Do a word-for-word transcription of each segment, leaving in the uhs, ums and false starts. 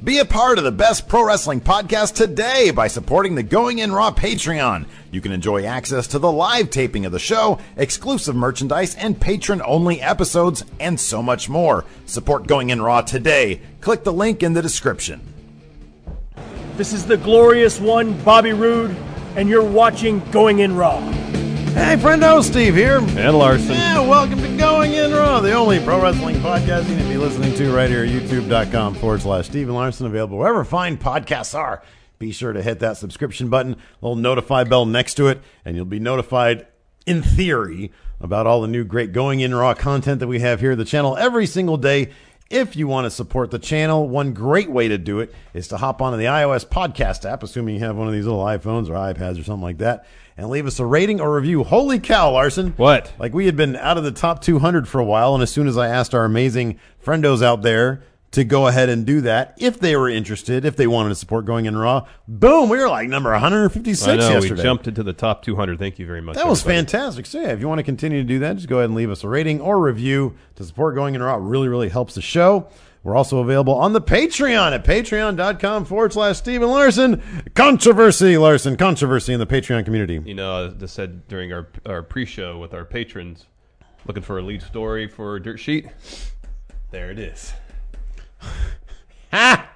Be a part of the best pro wrestling podcast today by supporting the Going In Raw Patreon. You can enjoy access to the live taping of the show, exclusive merchandise, and patron-only episodes, and so much more. Support Going In Raw today. Click the link in the description. This is the glorious one, Bobby Roode, and you're watching Going In Raw. Hey, friendo, Steve here. And Larson. Yeah, welcome to Going In Raw, the only pro wrestling podcast you need to be listening to right here at youtube.com forward slash Steven Larson, available wherever fine podcasts are. Be sure to hit that subscription button, little notify bell next to it, and you'll be notified, in theory, about all the new great Going In Raw content that we have here at the channel every single day. If you want to support the channel, one great way to do it is to hop onto the iOS podcast app, assuming you have one of these little iPhones or iPads or something like that, and leave us a rating or review. Holy cow, Larson. What? Like, we had been out of the top two hundred for a while, and as soon as I asked our amazing friendos out there to go ahead and do that, if they were interested, if they wanted to support Going In Raw, boom, we were like number one hundred fifty-six I know, yesterday. we jumped into the top two hundred. Thank you very much. That was everybody. fantastic. So, yeah, if you want to continue to do that, just go ahead and leave us a rating or review to support Going In Raw. It really, really helps the show. We're also available on the Patreon at patreon.com forward slash Steven Larson. Controversy, Larson. Controversy in the Patreon community. You know, as I said during our, our pre-show with our patrons, looking for a lead story for Dirt Sheet. There it is. Ha!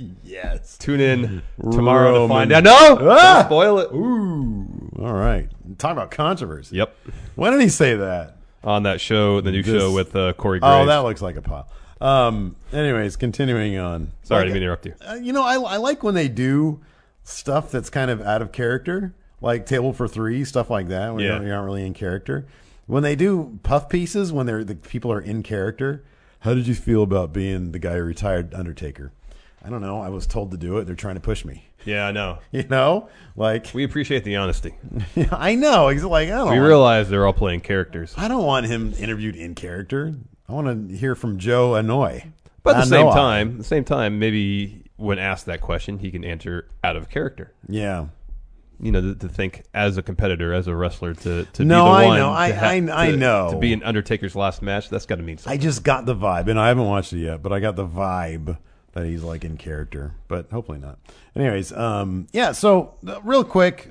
Yes. Tune in tomorrow Roman. to find out. No! Ah! Don't spoil it. Ooh. All right. Talk about controversy. Yep. When did he say that? On that show, the new This- show with uh, Corey Graves. Oh, that looks like a pile. Um. Anyways, continuing on. Sorry, Like, to interrupt you. Uh, you know, I, I like when they do stuff that's kind of out of character, like Table for Three, stuff like that, when Yeah. you're, you're not really in character. When they do puff pieces, when they're the people are in character, how did you feel about being the guy who retired Undertaker? I don't know. I was told to do it. They're trying to push me. Yeah, I know. You know? Like, We appreciate the honesty. I know. He's like, I don't We want- realize they're all playing characters. I don't want him interviewed in character. I want to hear from Joe Anoy. But at the same Anoa'i. time, at the same time, maybe when asked that question, he can answer out of character. Yeah. You know, to, to think as a competitor, as a wrestler, to, to No, be the I one. know. to I- ha- I- I to- know. To be in Undertaker's last match, that's got to mean something. I just got the vibe, and I haven't watched it yet, but I got the vibe that he's like in character, but hopefully not. Anyways, um, yeah, so uh, real quick,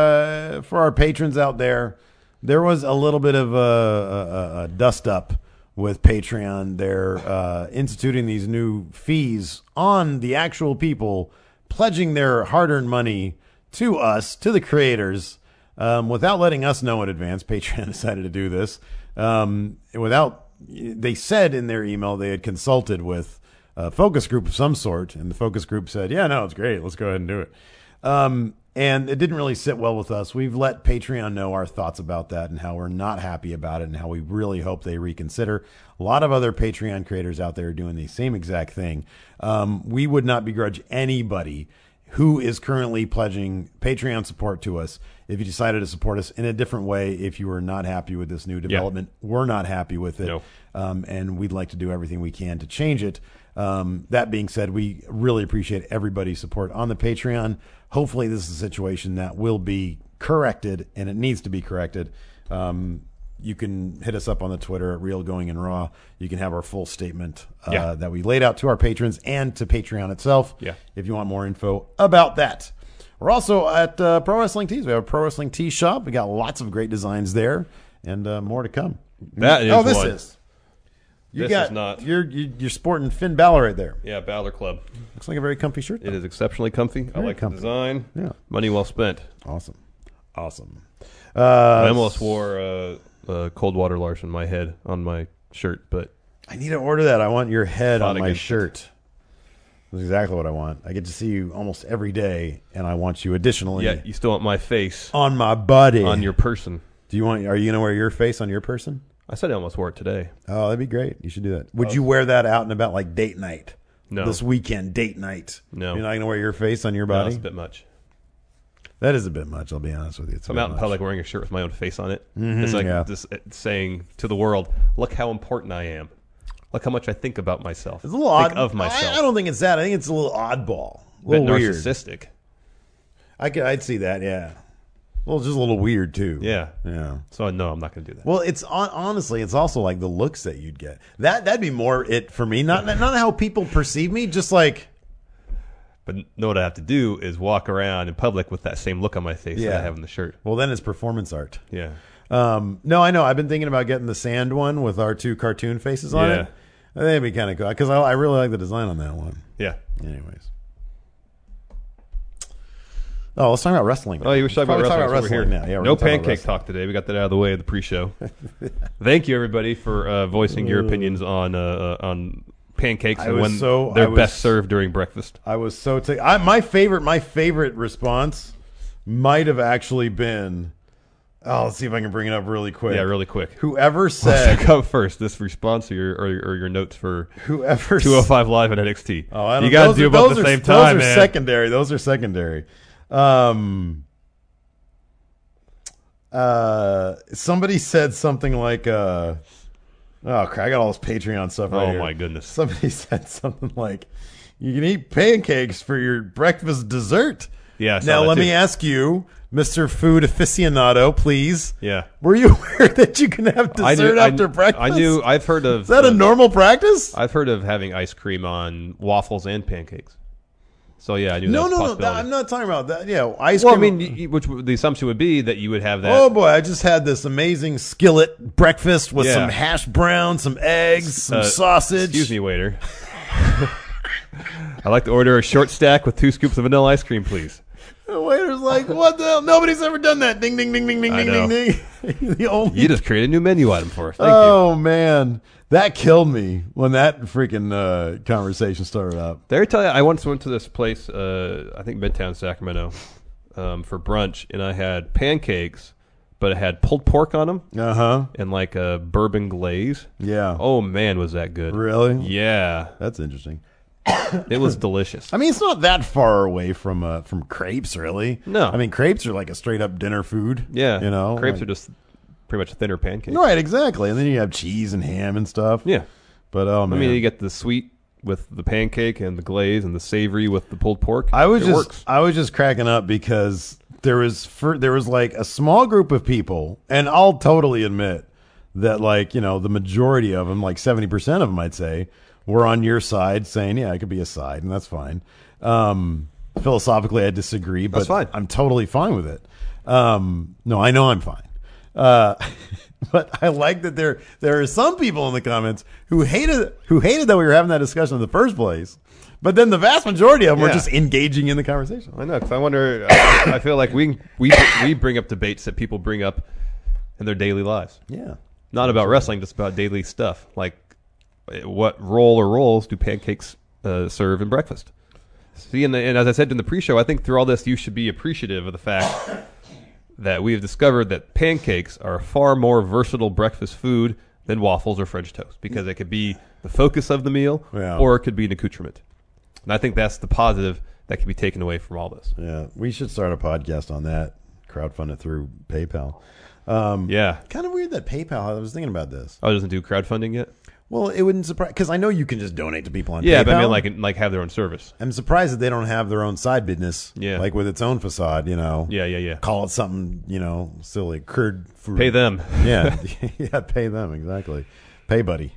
uh, for our patrons out there, there was a little bit of a, a, a dust up with Patreon. They're uh, instituting these new fees on the actual people pledging their hard-earned money to us, to the creators, um, without letting us know in advance. Patreon decided to do this. Um, without, they said in their email they had consulted with a focus group of some sort, and the focus group said, yeah, no, it's great. Let's go ahead and do it. Um, and it didn't really sit well with us. We've let Patreon know our thoughts about that and how we're not happy about it and how we really hope they reconsider. A lot of other Patreon creators out there are doing the same exact thing. Um, we would not begrudge anybody who is currently pledging Patreon support to us if you decided to support us in a different way. If you are not happy with this new development, yeah. We're not happy with it. No. Um, and we'd like to do everything we can to change it. Um, that being said, we really appreciate everybody's support on the Patreon. Hopefully this is a situation that will be corrected, and it needs to be corrected. Um, you can hit us up on the Twitter at Real Going In Raw. You can have our full statement uh, Yeah. that we laid out to our patrons and to Patreon itself. Yeah. If you want more info about that. We're also at uh, Pro Wrestling Tees. We have a Pro Wrestling Tee shop. We got lots of great designs there, and uh, more to come. That is oh, this one. is. You This got, is not. You're, you're you're sporting Finn Balor right there. Yeah, Balor Club. Looks like a very comfy shirt. It is exceptionally comfy. I Very like comfy. the design. Yeah. Money well spent. Awesome. Awesome. I Uh, almost wore uh, uh, Cold Water Larson my head on my shirt, but I need to order that. I want your head Fought on my against shirt. That's exactly what I want. I get to see you almost every day, and I want you additionally yeah, you still want my face on my body. on your person. Do you want? Are you gonna wear your face on your person? I said I almost wore it today. Oh, that'd be great. You should do that. Would you wear that out and about like date night? No. This weekend, date night. No. You're not gonna wear your face on your No, body. that's a bit much. That is a bit much. I'll be honest with you. It's So a I'm bit out in much. public wearing a shirt with my own face on it. Mhm, it's like yeah. this uh, saying to the world, "Look how important I am. Look how much I think about myself. It's a little think odd of myself." I, I don't think it's that. I think it's a little oddball. A a bit little weird. narcissistic. I could, I'd see that. Yeah. Well, it's just a little weird too. Yeah. Yeah. So no, I'm not going to do that. Well, it's on, honestly, it's also like the looks that you'd get. That that'd be more it for me. Not not how people perceive me. Just like But know what I have to do is walk around in public with that same look on my face that Yeah. I have in the shirt. Well, then it's performance art. Yeah. Um, no, I know. I've been thinking about getting the sand one with our two cartoon faces on Yeah. it. I think it'd be kind of cool because I, I really like the design on that one. Yeah. Anyways. Oh, let's talk about wrestling. Oh, you were talking about Probably wrestling, talk over here. now. Yeah, we're no gonna talk about pancake wrestling. talk today. We got that out of the way of the pre-show. Thank you, everybody, for uh, voicing your opinions on uh, uh, on pancakes I and was when so- they're I was- best served during breakfast. I was so t- I, my favorite my favorite response might have actually been. Oh, let's see if I can bring it up really quick. Yeah, really quick. Whoever What's said come first, this response or your or, or your notes for whoever two oh five Live and N X T? Oh, I don't, you got to those do are- them both those at the are- same time, Those are man. secondary. Those are secondary. Um, uh, somebody said something like, uh, "Oh, crap, I got all this Patreon stuff." Right Oh here. my goodness! Somebody said something like, "You can eat pancakes for your breakfast dessert." Yeah. I saw Now that let too. me ask you, Mister Food Aficionado, please. Yeah. Were you aware that you can have I dessert knew, after I, breakfast? I knew. I've heard of. Is that a uh, normal practice? I've heard of having ice cream on waffles and pancakes. So yeah, I knew No, that was a no, no. possibility. That, I'm not talking about that. Yeah, ice Well, I cream. mean, y- y- which w- the assumption would be that you would have that. Oh boy, I just had this amazing skillet breakfast with Yeah. some hash browns, some eggs, some uh, sausage. Excuse me, waiter. I'd like to order a short stack with two scoops of vanilla ice cream, please. The waiter's like, "What the hell? Nobody's ever done that." Ding, ding, ding, ding, ding, I ding, know. ding, ding. The only. You just created a new menu item for us. Thank you. Oh man, that killed me when that freaking uh, conversation started up. Did I tell you, I once went to this place, uh, I think Midtown, Sacramento, um, for brunch, and I had pancakes, but it had pulled pork on them Uh huh. and like a bourbon glaze. Yeah. Oh man, was that good! Really? Yeah, That's interesting. it was delicious. I mean, it's not that far away from uh, from crepes, really. No. I mean, crepes are like a straight up dinner food. Yeah, You know, crepes like- are just pretty much thinner pancakes. right, exactly. And then you have cheese and ham and stuff. Yeah, But oh I man, mean, you get the sweet with the pancake and the glaze, and the savory with the pulled pork. I was it just works. I was just cracking up because there was for, there was like a small group of people, and I'll totally admit that like you know the majority of them, like seventy percent of them, I'd say, were on your side, saying yeah, it could be a side, and that's fine. Um, philosophically, I disagree, but That's fine. I'm totally fine with it. Um, no, I know I'm fine. Uh, but I like that there there are some people in the comments who hated who hated that we were having that discussion in the first place. But then the vast majority of them were Yeah. just engaging in the conversation. I know, because I wonder. I, I feel like we we we bring up debates that people bring up in their daily lives. Yeah. Not about wrestling, just about daily stuff. Like, what role or roles do pancakes uh, serve in breakfast? See, and, and as I said in the pre-show, I think through all this, you should be appreciative of the fact that we have discovered that pancakes are a far more versatile breakfast food than waffles or French toast, because it could be the focus of the meal, Yeah. or it could be an accoutrement. And I think that's the positive that can be taken away from all this. Yeah. We should start a podcast on that. Crowdfund it through PayPal. Um, Yeah. Kind of weird that PayPal, I was thinking about this. Oh, it doesn't do crowdfunding yet? Well, it wouldn't surprise, because I know you can just donate to people on Yeah, PayPal. but I mean, like, like have their own service. I'm surprised that they don't have their own side business. Yeah. Like with its own facade, you know. Yeah, yeah, yeah. Call it something, you know, silly. Curd food. Pay them. Yeah. Yeah, pay them, exactly. Pay buddy.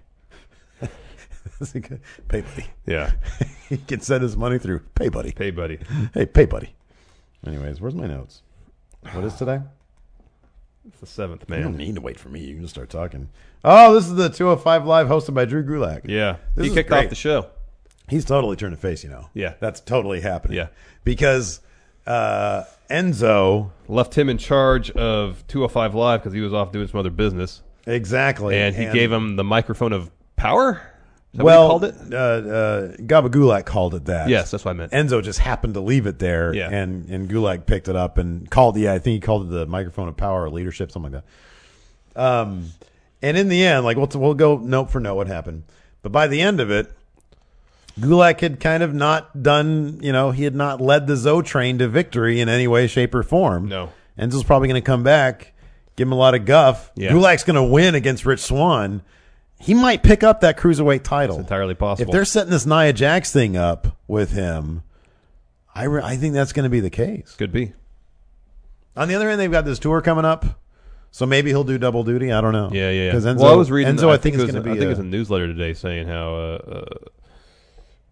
Pay buddy. Yeah. He can send his money through Pay buddy. Pay, buddy. Hey, pay buddy. Anyways, where's my notes? What is today? It's the seventh, You don't man. need to wait for me. You can just start talking. Oh, this is the two oh five Live hosted by Drew Gulak. Yeah. This he is kicked great. off the show. He's totally turned a face, you know. Yeah. That's totally happening. Yeah. Because uh, Enzo, Left him in charge of two oh five Live because he was off doing some other business. exactly. And he gave him the microphone of power? Is that well, what he called it? Uh, uh, Gaba Gulak called it that. Yes, that's what I meant. Enzo just happened to leave it there, Yeah. and, and Gulak picked it up and called, yeah, I think he called it the microphone of power or leadership, something like that. Um, and in the end, like, we'll, we'll go note for note what happened. But by the end of it, Gulak had kind of not done, you know, he had not led the Zo train to victory in any way, shape, or form. No. Enzo's probably going to come back, give him a lot of guff. Yeah. Gulak's going to win against Rich Swann. He might pick up that cruiserweight title. It's entirely possible. If they're setting this Nia Jax thing up with him, I, re- I think that's going to be the case. Could be. On the other hand, they've got this tour coming up, so maybe he'll do double duty. I don't know. Yeah, yeah, yeah. Because Enzo, well, I was reading. Enzo, I, think, it is was, going to I be. think a- it's a newsletter today saying how uh, uh,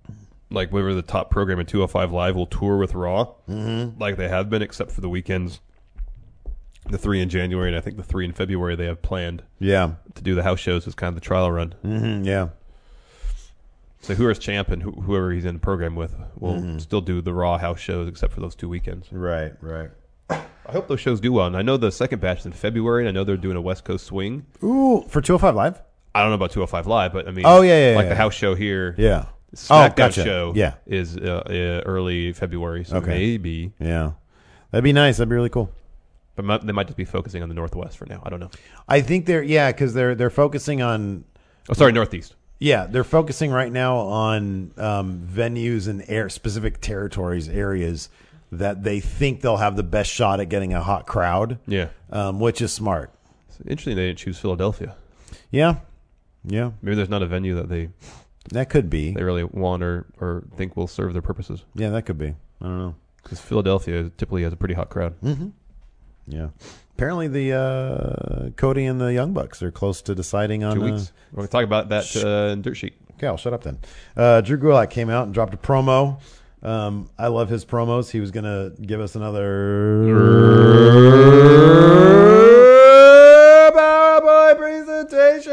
like whatever the top program in two oh five Live will tour with Raw, mm-hmm. like they have been, except for the weekends. The three in January and I think the three in February they have planned. Yeah, to do the house shows as kind of the trial run. Mm-hmm, yeah. So whoever's champ and wh- whoever he's in the program with will mm-hmm. still do the Raw house shows except for those two weekends. Right, right. I hope those shows do well. And I know the second batch is in February, and I know they're doing a West Coast swing. Ooh, for two oh five Live? I don't know about two oh five Live, but I mean, oh, yeah, yeah, like yeah. the house show here. Yeah. SmackDown oh, gotcha. show yeah. is uh, uh, early February, so okay. maybe. Yeah. That'd be nice. That'd be really cool. But might, they might just be focusing on the Northwest for now. I don't know. I think they're, yeah, because they're, they're focusing on. Oh, sorry, Northeast. Yeah, they're focusing right now on um, venues and air, specific territories, areas that they think they'll have the best shot at getting a hot crowd. Yeah. Um, which is smart. It's interesting they didn't choose Philadelphia. Yeah. Yeah. Maybe there's not a venue that they that could be they really want or, or think will serve their purposes. Yeah, that could be. I don't know. Because Philadelphia typically has a pretty hot crowd. Mm-hmm. Yeah. Apparently the uh, Cody and the Young Bucks are close to deciding on two weeks. Uh, We're going to talk about that sh- uh, in Dirt Sheet. Okay, I'll shut up then. Uh, Drew Gulak came out and dropped a promo. Um, I love his promos. He was going to give us another PowerPoint presentation.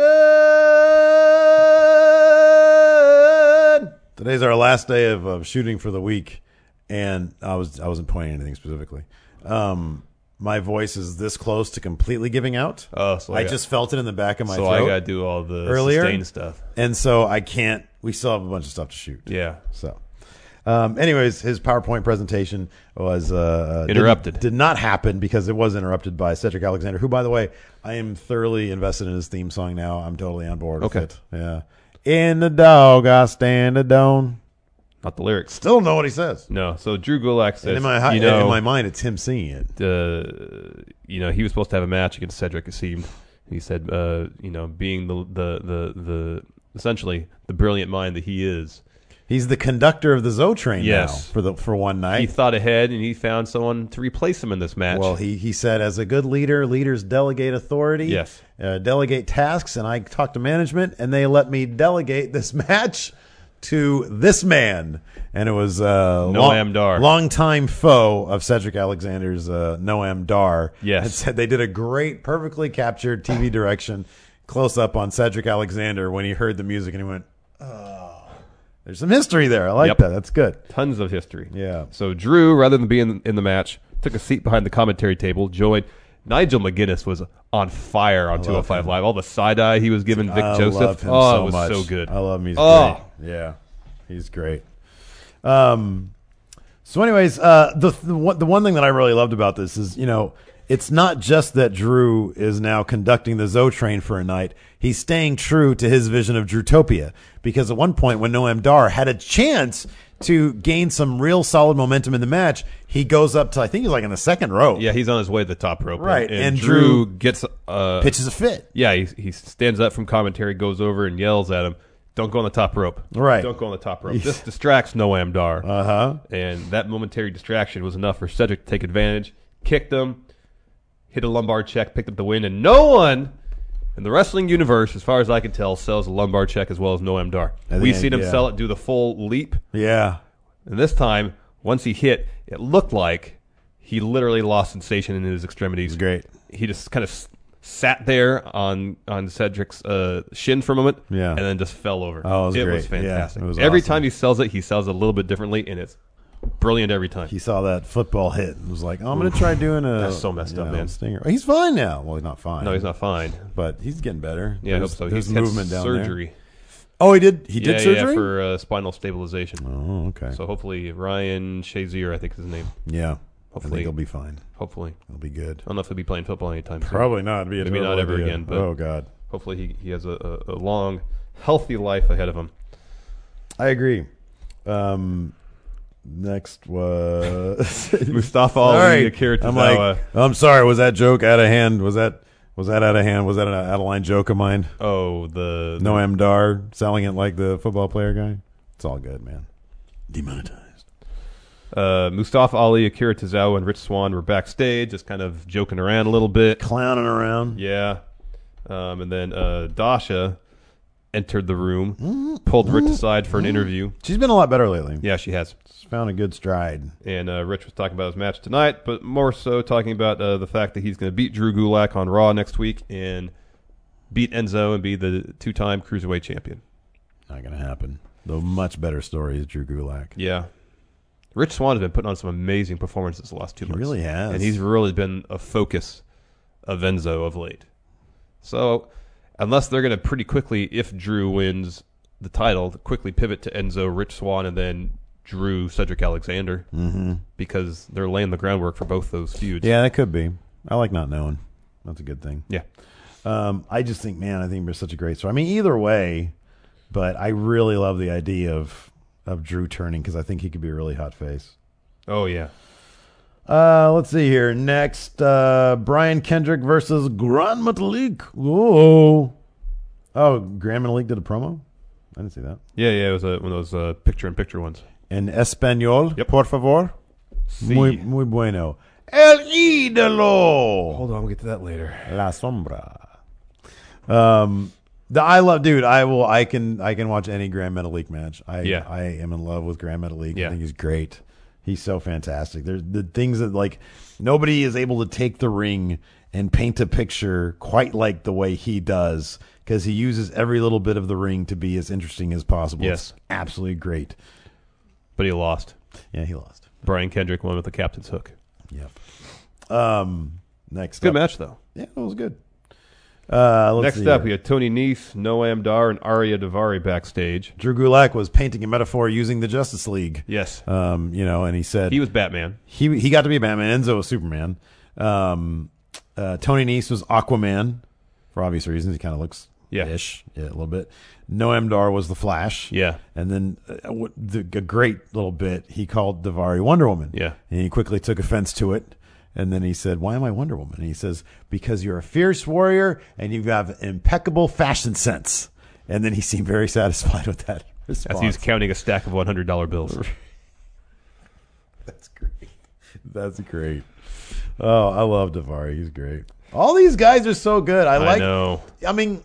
Today's our last day of, of shooting for the week, and I was I wasn't pointing anything specifically. Um, my voice is this close to completely giving out. Oh, so I, I got, just felt it in the back of my so throat. So I got to do all the earlier, sustain stuff, and so I can't. We still have a bunch of stuff to shoot. Yeah. So, um, anyways, his PowerPoint presentation was uh, interrupted. Did, did not happen because it was interrupted by Cedric Alexander, who, by the way, I am thoroughly invested in his theme song now. I'm totally on board okay. with it. Yeah. In the dog, I stand alone. Not the lyrics. Still don't know what he says. No. So Drew Gulak says, in my, you know, in my mind, it's him singing it. Uh, you know, he was supposed to have a match against Cedric, it seemed. He said, uh, you know, being the, the, the, the, essentially the brilliant mind that he is. He's the conductor of the Zo Train yes. now for the for one night. He thought ahead and he found someone to replace him in this match. Well, he, he said, as a good leader, leaders delegate authority, yes, uh, delegate tasks, and I talked to management, and they let me delegate this match to this man. And it was uh, Noam Dar, longtime foe of Cedric Alexander's uh, Noam Dar. Yes. And said they did a great, perfectly captured T V direction close up on Cedric Alexander when he heard the music, and he went, oh. There's some history there. I like yep. that. That's good. Tons of history. Yeah. So Drew, rather than being in the match, took a seat behind the commentary table, joined. Nigel McGuinness was on fire on two oh five Live. All the side-eye he was giving Vic I Joseph. Love him oh, so it was much. so good. I love him. He's oh. great. Yeah. He's great. Um, so anyways, uh, the, the, one, the one thing that I really loved about this is, you know, it's not just that Drew is now conducting the Zo Train for a night. He's staying true to his vision of Drewtopia, because at one point when Noam Dar had a chance to gain some real solid momentum in the match, he goes up to, I think he's like in the second rope. Yeah, he's on his way to the top rope. Right. And, and, and Drew, Drew gets uh, pitches a fit. Yeah, he, he stands up from commentary, goes over and yells at him, don't go on the top rope. Right. Don't go on the top rope. This distracts Noam Dar. Uh-huh. And that momentary distraction was enough for Cedric to take advantage, kicked him, hit a lumbar check, picked up the win, and no one in the wrestling universe, as far as I can tell, sells a lumbar check as well as Noam Dar. We've seen him yeah. sell it, do the full leap. Yeah. And this time, once he hit, it looked like he literally lost sensation in his extremities. Great. He just kind of s- sat there on on Cedric's uh, shin for a moment, yeah. and then just fell over. Oh, it was it great. was fantastic. Yeah, it was every awesome. time he sells it, he sells it a little bit differently, and it's brilliant every time. He saw that football hit and was like, oh, I'm going to try doing a... That's so messed up, know, man. Stinger. He's fine now. Well, he's not fine. No, he's not fine. But he's getting better. Yeah, there's, I hope so. There's He's had movement down surgery. there. Oh, he did? He did yeah, surgery? Yeah, for uh, spinal stabilization. Oh, okay. So hopefully Ryan Shazier, I think is his name. Yeah. Hopefully. I think he'll be fine. Hopefully. He'll be good. I don't know if he'll be playing football anytime soon. Probably not. It'd be a Maybe not ever idea. again. But oh, God. Hopefully he, he has a, a, a long, healthy life ahead of him. I agree. Um... Next was Mustafa Ali, right. Akira I'm Tozawa. like, I'm sorry. Was that joke out of hand? Was that was that out of hand? Was that an out of line joke of mine? Oh, the, the Noam Dar selling it like the football player guy. It's all good, man. Demonetized. Uh, Mustafa Ali, Akira Tozawa, and Rich Swann were backstage, just kind of joking around a little bit, clowning around. Yeah, um, and then uh, Dasha entered the room, pulled Rich aside for an interview. She's been a lot better lately. Yeah, she has. She's found a good stride. And uh, Rich was talking about his match tonight, but more so talking about uh, the fact that he's going to beat Drew Gulak on Raw next week and beat Enzo and be the two-time Cruiserweight champion. Not going to happen. The much better story is Drew Gulak. Yeah. Rich Swann has been putting on some amazing performances the last two He months. really has. And he's really been a focus of Enzo of late. So, unless they're going to pretty quickly, if Drew wins the title, quickly pivot to Enzo, Rich Swann, and then Drew, Cedric Alexander, mm-hmm. because they're laying the groundwork for both those feuds. Yeah, that could be. I like not knowing. That's a good thing. Yeah. Um, I just think, man, I think there's such a great story. I mean, either way, but I really love the idea of of Drew turning because I think he could be a really hot face. Oh, yeah. Uh, let's see here. Next, uh, Brian Kendrick versus Gran Metalik. Whoa. Oh, Gran Metalik did a promo? I didn't see that. Yeah, yeah, it was a, one of those uh, picture-in-picture ones. En español, Yep. por favor. Sí. Muy, muy bueno. El ídolo. Hold on, we'll get to that later. La sombra. Um, the I love, dude. I will. I can. I can watch any Gran Metalik match. I. Yeah. I am in love with Gran Metalik. Yeah. I think he's great. He's so fantastic. There's the things that like nobody is able to take the ring and paint a picture quite like the way he does because he uses every little bit of the ring to be as interesting as possible. Yes. It's absolutely great. But he lost. Yeah, he lost. Brian Kendrick won with the captain's hook. Yep. Um. Next. Good up. match, though. Yeah, it was good. Uh, let's Next see up, here. we had Tony Nese, Noam Dar, and Arya Davari backstage. Drew Gulak was painting a metaphor using the Justice League. Yes. Um, you know, and he said He was Batman. he he got to be Batman. Enzo was Superman. Um, uh, Tony Nese was Aquaman for obvious reasons. He kind of looks Yeah. ish, yeah, a little bit. Noam Dar was the Flash. Yeah. And then uh, what- the, a great little bit. He called Davari Wonder Woman. Yeah. And he quickly took offense to it. And then he said, "Why am I Wonder Woman?" And he says, "Because you're a fierce warrior and you have impeccable fashion sense." And then he seemed very satisfied with that response. As he was counting a stack of one hundred dollar bills. That's great. That's great. Oh, I love Davari. He's great. All these guys are so good. I like. I know. I mean,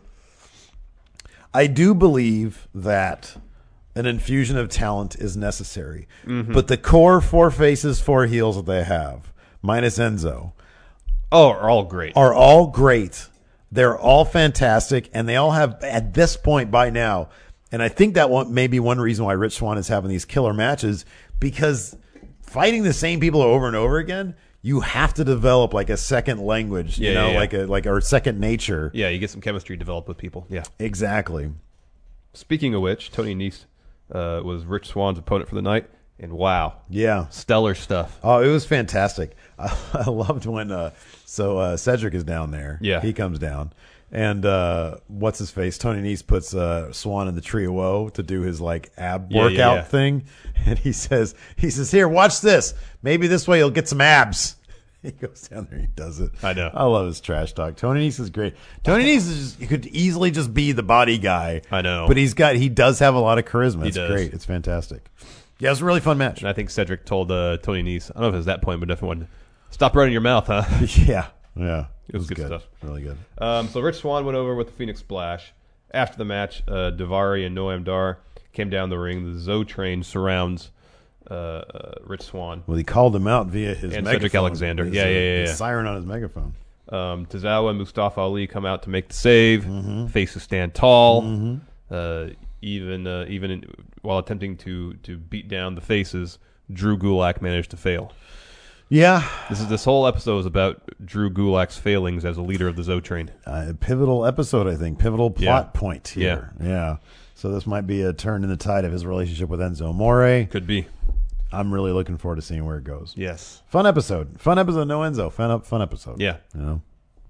I do believe that an infusion of talent is necessary, Mm-hmm. but the core four faces, four heels that they have, minus Enzo, Oh, are all great. are all great. They're all fantastic, and they all have at this point by now. And I think that one may be one reason why Rich Swann is having these killer matches because fighting the same people over and over again, you have to develop like a second language, you Yeah, know, yeah, yeah. like a like or second nature. Yeah, you get some chemistry developed with people. Yeah. Exactly. Speaking of which, Tony Nese uh, was Rich Swann's opponent for the night, and wow, Yeah. stellar stuff. Oh, it was fantastic. I, I loved when uh, so uh, Cedric is down there. Yeah. he comes down, and uh, what's his face? Tony Nese puts uh, Swan in the Tree of Woe to do his like ab Yeah, yeah, workout yeah. thing, and he says, he says, "Here, watch this. Maybe this way you'll get some abs." He goes down there, he does it. I know. I love his trash talk. Tony Nese is great. Tony Nese is just, he could easily just be the body guy. I know. but he's got he does have a lot of charisma. It's does. great. It's fantastic. Yeah, it was a really fun match. And I think Cedric told uh, Tony Nese, I don't know if it was that point, but definitely wanted to stop running your mouth, huh? Yeah, yeah. It was good stuff. Really good. Um, so Rich Swann went over with the Phoenix Splash. After the match, uh, Davari and Noam Dar came down the ring. The Zoe train surrounds uh, uh, Rich Swann. Well, he called him out via his And megaphone. Cedric Alexander. His, Yeah, uh, yeah, yeah, his yeah. siren on his megaphone. Um, Tozawa and Mustafa Ali come out to make the save. Mm-hmm. Faces stand tall. Uh, even uh, even in, while attempting to to beat down the faces, Drew Gulak managed to fail. Yeah, This is this whole episode is about Drew Gulak's failings as a leader of the Zoe train. uh, pivotal episode, I think. Pivotal plot Yeah. point here. Yeah. yeah. So this might be a turn in the tide of his relationship with Enzo Amore. Could be. I'm really looking forward to seeing where it goes. Yes. Fun episode. Fun episode. No Enzo. Fun up. Fun episode. Yeah. You know.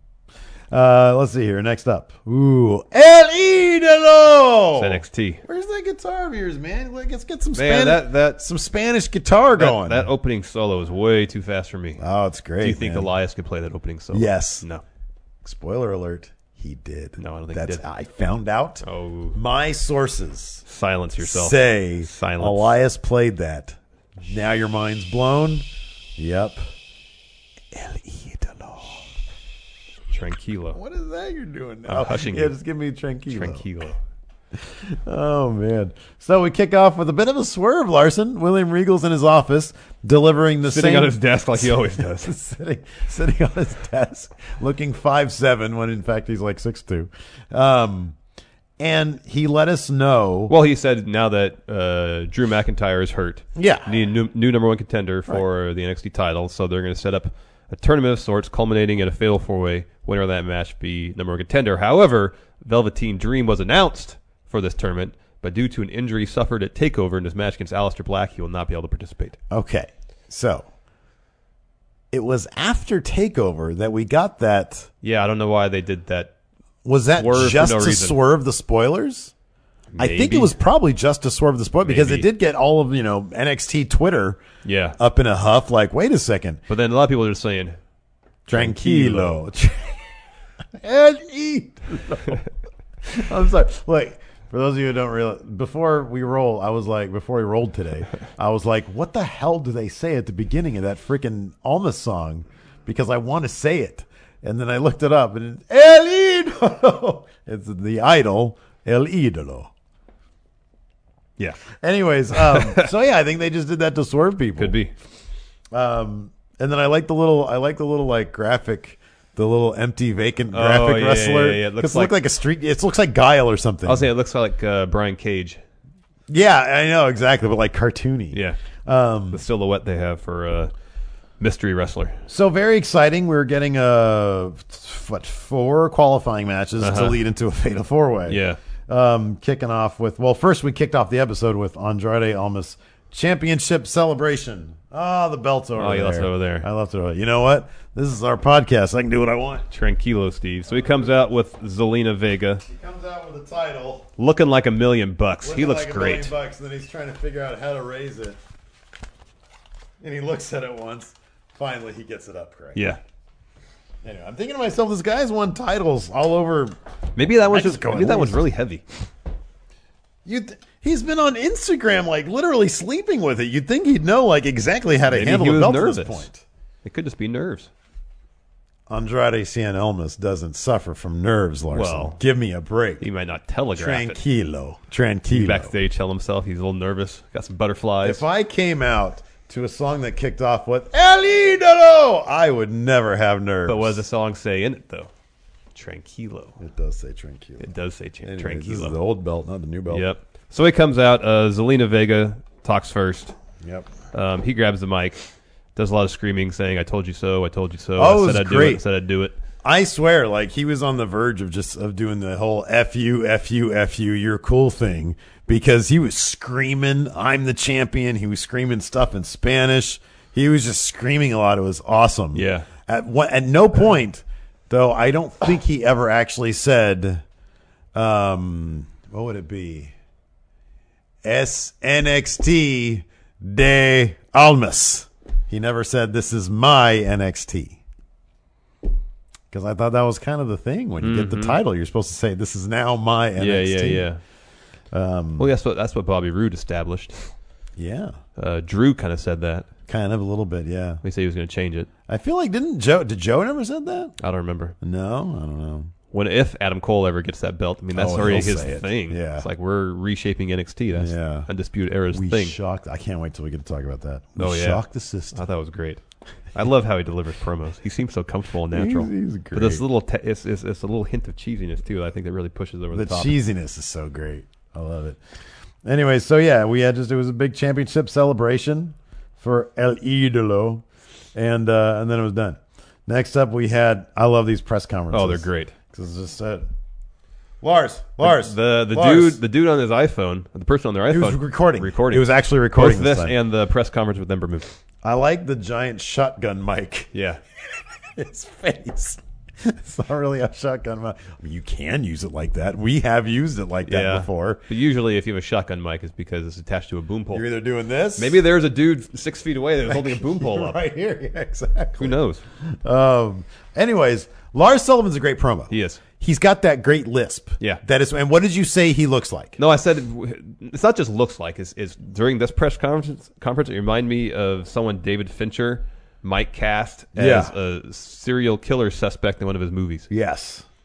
Uh, let's see here. Next up. Ooh, El Idolo. It's N X T. Where's that guitar of yours, man? Like, Let's get some Man, Spanish, that that some Spanish guitar that, going. that opening solo is way too fast for me. oh, it's great. Do you think man. Elias could play that opening solo? Yes. No. Spoiler alert. He did. No, I don't think That's, he did. I found out. Oh, My sources silence yourself. say Silence. Elias played that. Now your mind's blown. Yep. El Idolo. Tranquilo. What is that you're doing now? I'm hushing yeah, you. just give me tranquilo. Tranquilo. Oh, man. So we kick off with a bit of a swerve, Larson. William Regal's in his office delivering the Sitting same... on his desk like he always does. sitting, sitting on his desk, looking five seven when in fact he's like six two. Um, and he let us know... Well, he said now that uh, Drew McIntyre is hurt. Yeah. Need a new, new number one contender for right. the N X T title, so they're going to set up a tournament of sorts, culminating in a fatal four-way. Winner of that match be number one contender. However, Velveteen Dream was announced for this tournament, but due to an injury suffered at TakeOver in his match against Aleister Black, he will not be able to participate. Okay, so it was after TakeOver that we got that. Yeah, I don't know why they did that. Was that Swerve just for no to reason. swerve the spoilers? Maybe. I think it was probably just to swerve the spoilers because Maybe. it did get all of, you know, N X T Twitter Yeah. up in a huff. Like, wait a second. But then a lot of people are just saying, Tranquilo. El Idolo. I'm sorry. Like, for those of you who don't realize, before we roll, I was like, before we rolled today, I was like, what the hell do they say at the beginning of that freaking Almas song? Because I want to say it. And then I looked it up, and it's El Idolo. It's the idol, El Idolo. yeah, Anyways, um, so yeah, I think they just did that to swerve people. could be. Um, and then I like the little, I like the little like graphic, the little empty vacant graphic Oh, yeah, wrestler. yeah, yeah. It looks Because it looked like- like a street. It looks like Guile or something. I'll say it looks like uh, Brian Cage. Yeah, I know exactly, but like cartoony. Yeah. Um, The silhouette they have for a mystery wrestler. so very exciting. We're getting uh what four qualifying matches Uh-huh. to lead into a fatal four way. Yeah. Um, kicking off with well, first we kicked off the episode with Andrade Almas Championship Celebration. Ah, the belt's over Oh, there. you left it over there. I left it over. You know what? This is our podcast. I can do what I want. Tranquilo Steve. So he comes out with Zelina Vega, He comes out with a title. looking like a million bucks. he looking looks like a great. million bucks, and then he's trying to figure out how to raise it. And he looks at it once. Finally, he gets it up correct. Yeah. Anyway, I'm thinking to myself, this guy's won titles all over. Maybe that one's just Mexico, maybe at that one's least. really heavy. You, th- he's been on Instagram, like literally sleeping with it. You'd think he'd know, like exactly how to Maybe handle he a was belt nervous. at this point. It could just be nerves. Andrade Cien Elmas doesn't suffer from nerves, Larson. Well, Give me a break. He might not telegraph it. Tranquilo, tranquilo. Backstage, tell himself he's a little nervous. Got some butterflies. If I came out to a song that kicked off with El Idolo, I would never have nerves. but what does the song say in it though? Tranquilo. It does say tranquilo. It does say ch- Anyways, this is tranquilo. the old belt, not the new belt. Yep. So he comes out. Uh, Zelina Vega talks first. Yep. Um, he grabs the mic, does a lot of screaming, saying, "I told you so. I told you so. Oh, I it said was I'd do great. it. I said I'd do it." I swear, like he was on the verge of just of doing the whole F you, F you, F you, you're cool thing because he was screaming, I'm the champion. He was screaming stuff in Spanish. He was just screaming a lot. It was awesome. Yeah. At one, at no point, though, I don't think he ever actually said, um, what would it be? S N X T de Almas. He never said, this is my N X T. Because I thought that was kind of the thing. When you get the title, you're supposed to say, this is now my N X T. Mm-hmm. Yeah, yeah, yeah. Um, well, that's what that's what Bobby Roode established. Yeah. Uh, Drew kind of said that. Kind of a little bit, yeah. He said he was going to change it. I feel like, didn't Joe, did Joe never said that? I don't remember. No, I don't know. When if Adam Cole ever gets that belt, I mean that's Oh, already he'll his say it. thing. Yeah. It's like we're reshaping N X T. That's Yeah. Undisputed Era's We thing. shocked. I can't wait till we get to talk about that. We Oh, yeah. shocked the I system. thought that was great. I love how he delivers promos. He seems so comfortable and natural. He's- he's But this great. little, te- it's, it's, it's a little hint of cheesiness too. I think that really pushes over the, The top. cheesiness is so great. I love it. Anyway, so yeah, we had just it was a big championship celebration for El Idolo, and uh, and then it was done. Next up, we had I love these press conferences. Oh, they're great. because it's just said, Lars, Lars, The the Lars. dude the dude on his iPhone, the person on their He iPhone, was recording. recording. It was actually recording both this this time. and the press conference with Ember Moon. I like the giant shotgun mic. Yeah, His face. It's not really a shotgun mic. I mean, you can use it like that. We have used it like that yeah. before. But usually, if you have a shotgun mic, it's because it's attached to a boom pole. You're either doing this. Maybe there's a dude six feet away that's holding a boom pole up. right here. Yeah, exactly. Who knows? Um, anyways, Lars Sullivan's a great promo. He is. He's got that great lisp. Yeah. That is. And what did you say he looks like? No, I said it's not just looks like. It's, it's during this press conference. Conference, it reminded me of someone David Fincher might cast as Yeah. a serial killer suspect in one of his movies. Yes.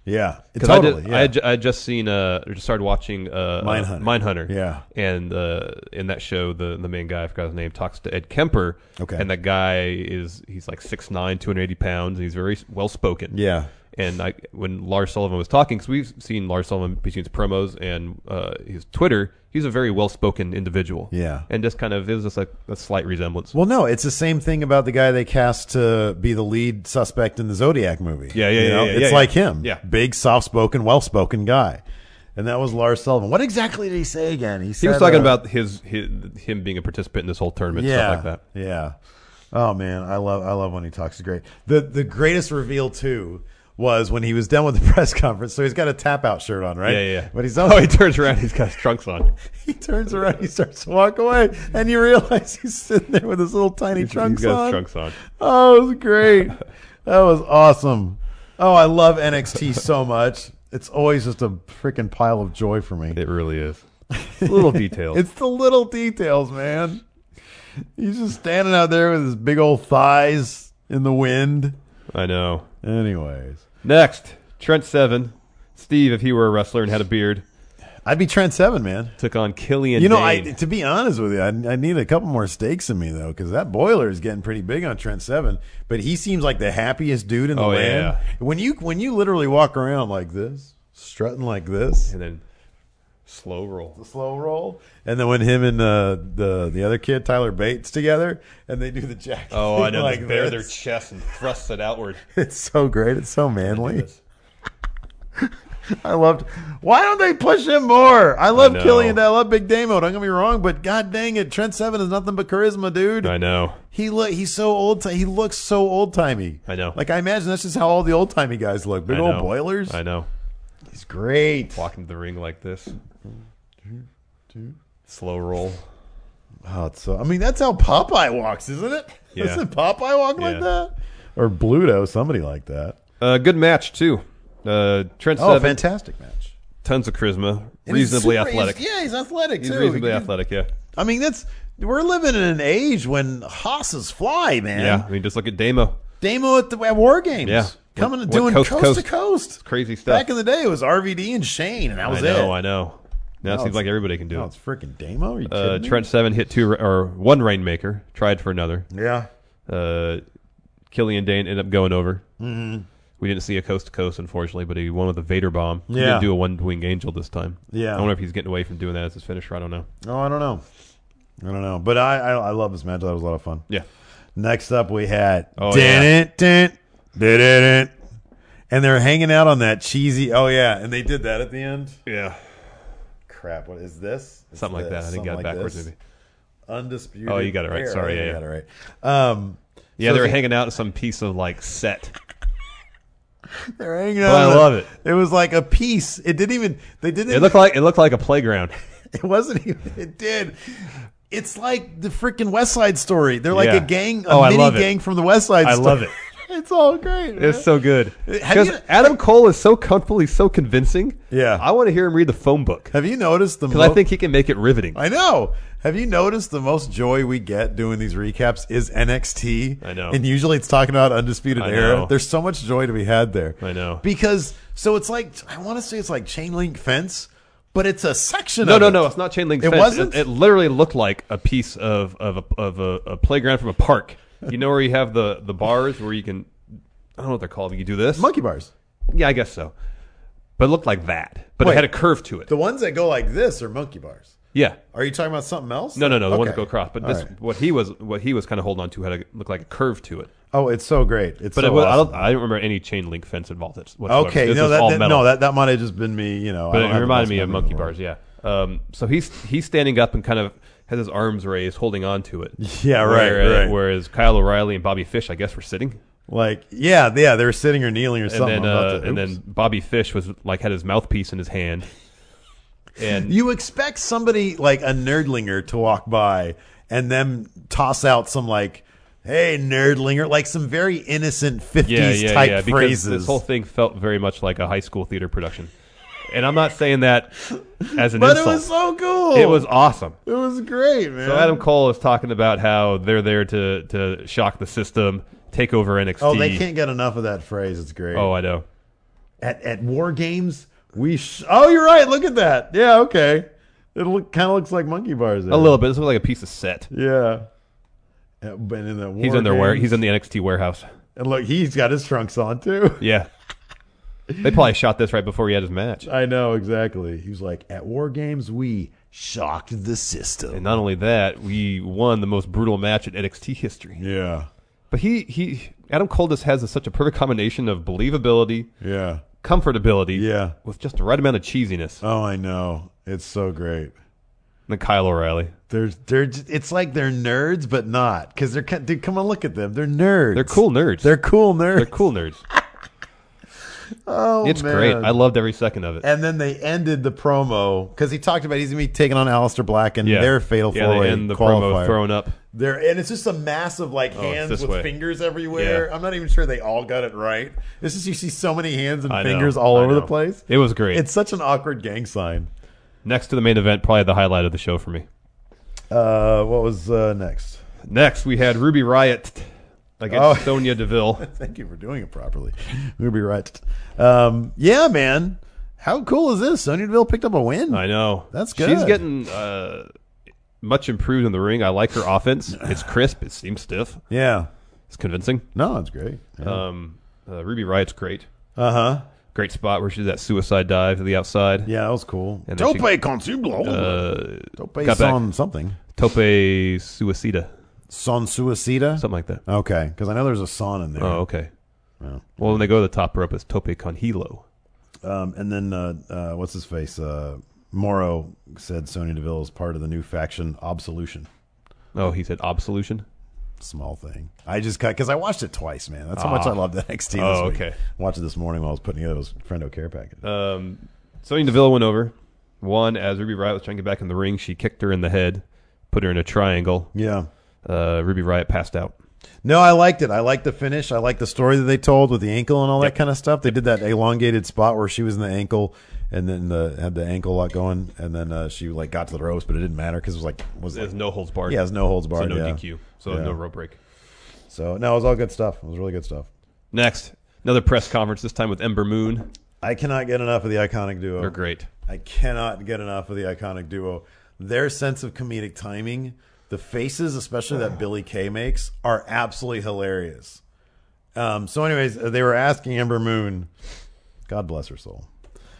Yeah, Because totally. I, did, yeah. I, had, ju- I had just seen, uh, or just started watching uh, Mindhunter. Uh, Mindhunter. Yeah. And uh, in that show, the the main guy, I forgot his name, talks to Ed Kemper. Okay. And that guy is, he's like six nine, two hundred eighty pounds, and he's very well spoken. yeah. And I, when Lars Sullivan was talking, because we've seen Lars Sullivan between his promos and uh, his Twitter, he's a very well-spoken individual. Yeah. And just kind of, it was just like a slight resemblance. Well, no, it's the same thing about the guy they cast to be the lead suspect in the Zodiac movie. Yeah, yeah, You yeah, know? yeah, It's yeah, like yeah. him. Yeah. Big, soft-spoken, well-spoken guy. And that was Lars Sullivan. What exactly did he say again? He, he said, was talking uh, about his, his him being a participant in this whole tournament, yeah, stuff like that. Yeah. Oh, man, I love I love when he talks. It's great. The, the greatest reveal, too, was when he was done with the press conference. So he's got a tap-out shirt on, right? Yeah, yeah, yeah. But he's Oh, he turns around, he's got his trunks on. He turns around, he starts to walk away, and you realize he's sitting there with his little tiny He's- trunks he's got on. his trunks on. Oh, it was great. That was awesome. Oh, I love N X T so much. It's always just a freaking pile of joy for me. It really is. Little details. It's the little details, man. He's just standing out there with his big old thighs in the wind. I know. Anyways. Next, Trent Seven. Steve, if he were a wrestler and had a beard, I'd be Trent Seven, man. took on Killian You know, I, Dane. to be honest with you, I, I need a couple more steaks in me, though, because that boiler is getting pretty big on Trent Seven. But he seems like the happiest dude in the Oh, land. yeah. When you when you literally walk around like this, strutting like this, and then slow roll. the slow roll, and then when him and uh, the the other kid Tyler Bates together, and they do the jack. Oh, I know. like They bare this. their chest and thrust it outward. It's so great. It's so manly. I loved. Why don't they push him more? I love I know. Killian. I love Big Damo. Don't get me wrong, but god dang it, Trent Seven is nothing but charisma, dude. I know. He look. He's so old. He looks so old timey. I know. Like I imagine that's just how all the old timey guys look. Big I old know. boilers. I know. He's great. Walking to the ring like this. Slow roll. Oh, it's so. I mean, that's how Popeye walks, isn't it? Yeah. Isn't Popeye walk like Yeah. that? Or Bluto, somebody like that. Uh, good match, too. Uh, Trent Oh, Seven, fantastic match. tons of charisma. And he's Reasonably super- athletic. he's- yeah, he's athletic He's too. reasonably He- athletic, yeah. I mean, that's we're living in an age when hosses fly, man. Yeah, I mean, just look at Damo. Damo at the at War Games. Yeah. Coming and Went doing coast coast, to to coast. Crazy stuff. Back in the day, it was R V D and Shane, and that was I know, it. I know. Now it No, seems it's- like everybody can do No, it. it's freaking Damo. Are you Uh, kidding me? Trent Seven hit two or one Rainmaker, tried for another. Yeah. Uh, Killian Dane ended up going over. Mm-hmm. We didn't see a coast to coast, unfortunately, but he won with a Vader bomb. He Yeah. didn't do a one wing angel this time. Yeah. I wonder if he's getting away from doing that as his finisher. I don't know. Oh, I don't know. I don't know, but I I, I love this match. That was a lot of fun. Yeah. Next up, we had Oh, dun yeah. it, dun, dun it, dun. And they're hanging out on that cheesy. Oh yeah, and they did that at the end. Yeah. Crap, what is this? It's Something like this. that. I think Something got it like backwards this. maybe. Undisputed. Oh, you got it right. Era. Sorry, I think yeah, I got it right. Um, Yeah, so they were they- hanging out in some piece of like set. They're hanging out. But I on love the- it. It was like a piece. It didn't even. They didn't. It looked like it looked like a playground. It wasn't even. It did. It's like the freaking West Side Story. They're like Yeah. a gang, a Oh, I mini love it. gang from the West Side I Story. love it. It's all great. Man. It's so good. Have Because you- Adam Cole is so comfortable. He's so convincing. Yeah. I want to hear him read the phone book Have you noticed the? because I mo- think he can make it riveting. I know. Have you noticed the most joy we get doing these recaps is N X T? I know. And usually it's talking about Undisputed I Era. know. There's so much joy to be had there. I know. Because, so it's like, I want to say it's like chain link fence, but it's a section No, of no, it. no. It's not chain link It fence. wasn't? It, it literally looked like a piece of of a, of a, a playground from a park. You know where you have the the bars where you can. I don't know what they're called. You do this. Monkey bars. Yeah, I guess so. But it looked like that. But Wait. it had a curve to it. The ones that go like this are monkey bars. Yeah. Are you talking about something else? No, no, no. The ones Okay. that go across. But All this, right. what he was, what he was kind of holding on to, had a looked like a curve to it. Oh, it's so great. It's But so it was, I, awesome. don't, I don't remember any chain link fence involved. Whatsoever. Okay, This no, was that, all that- metal. no, that that might have just been me. You know, I But don't it have the reminded best me of memory monkey in the bars. world. Yeah. Um, so he's he's standing up and kind of has his arms raised, holding on to it. Yeah, right, Where- right. Whereas Kyle O'Reilly and Bobby Fish, I guess, were sitting. Like, yeah, yeah, they were sitting or kneeling or And something. then, I'm about uh, to- and oops. then Bobby Fish was like had his mouthpiece in his hand, and You expect somebody like a nerdlinger to walk by and then toss out some like, "Hey, nerdlinger," like some very innocent fifties yeah, yeah, type yeah, because phrases. this whole thing felt very much like a high school theater production. And I'm not saying that as an but insult. it was so cool. It was awesome. It was great, man. So Adam Cole is talking about how they're there to to shock the system, take over N X T. oh, they can't get enough of that phrase. It's great. Oh, I know. At at War Games, we. Sh- oh, you're right. Look at that. Yeah, okay. It look, kind of looks like monkey bars. There. A little bit. This looks like a piece of set. Yeah. Yeah, but in the War He's in their ware. Games- He's in the N X T warehouse. And look, he's got his trunks on too. Yeah. They probably shot this right before he had his match. I know exactly. He was like, at War Games, we shocked the system. And not only that, we won the most brutal match in N X T history. Yeah. But he, he Adam Cole just has a, such a perfect combination of believability, Yeah. comfortability, Yeah. with just the right amount of cheesiness. Oh, I know. It's so great. And then Kyle O'Reilly. They're, they're, just- it's like they're nerds, but not. Because they're, ki- dude, come on, look at them. They're nerds. They're cool nerds. They're cool nerds. They're cool nerds. Oh, It's man. great. I loved every second of it. And then they ended the promo because he talked about he's going to be taking on Aleister Black and Yeah. their fatal Yeah, four-way they end the qualifier. promo thrown up. There, and it's just a massive like Oh, it's hands this with way. fingers everywhere. Yeah. I'm not even sure they all got it right. It's just you see so many hands and I know. fingers all I over the know. place. It was great. It's such an awkward gang sign. Next to the main event, probably the highlight of the show for me. Uh, what was uh, next? Next, we had Ruby Riott against Oh. Sonya Deville. Thank you for doing it properly. We'll be right. Um, yeah, man. How cool is this? Sonya Deville picked up a win. I know. That's good. She's getting uh, much improved in the ring. I like her offense. It's crisp. It seems stiff. Yeah. It's convincing. No, it's great. Yeah. Um, uh, Ruby Riott's great. Uh huh. Great spot where she did that suicide dive to the outside. Yeah, that was cool. And then she- Tope Consuelo. Uh, Tope got back. son something. Tope Suicida. Son Suicida? Something like that. Okay, because I know there's a son in there. Oh, okay. Yeah. Well, when they go to the top rope, it's Tope Con Hilo. Um, and then, uh, uh, what's his face? Uh, Morrow said Sonya Deville is part of the new faction, Absolution. Oh, he said Absolution? Small thing. I just cut, because I watched it twice, man. That's how much Ah. I loved N X T this Oh, week. okay. Watched it this morning while I was putting together those Friendo care package. Um, Sonya Deville went over. One, as Ruby Riott was trying to get back in the ring, she kicked her in the head, put her in a triangle. Yeah. Uh, Ruby Riott passed out. No, I liked it. I liked the finish. I liked the story that they told with the ankle and all Yep. that kind of stuff. They did that elongated spot where she was in the ankle and then the, had the ankle lock going, and then uh, she like got to the ropes, but it didn't matter because it was like was There's like, no holds barred. yeah, it was no holds So barred. no yeah. D Q. So Yeah. no rope break. So no, it was all good stuff. It was really good stuff. Next, another press conference, this time with Ember Moon. I cannot get enough of the iconic duo. They're great. I cannot get enough of the iconic duo. Their sense of comedic timing, the faces, especially that Billy Kay makes, are absolutely hilarious. Um, so, anyways, they were asking Ember Moon, God bless her soul.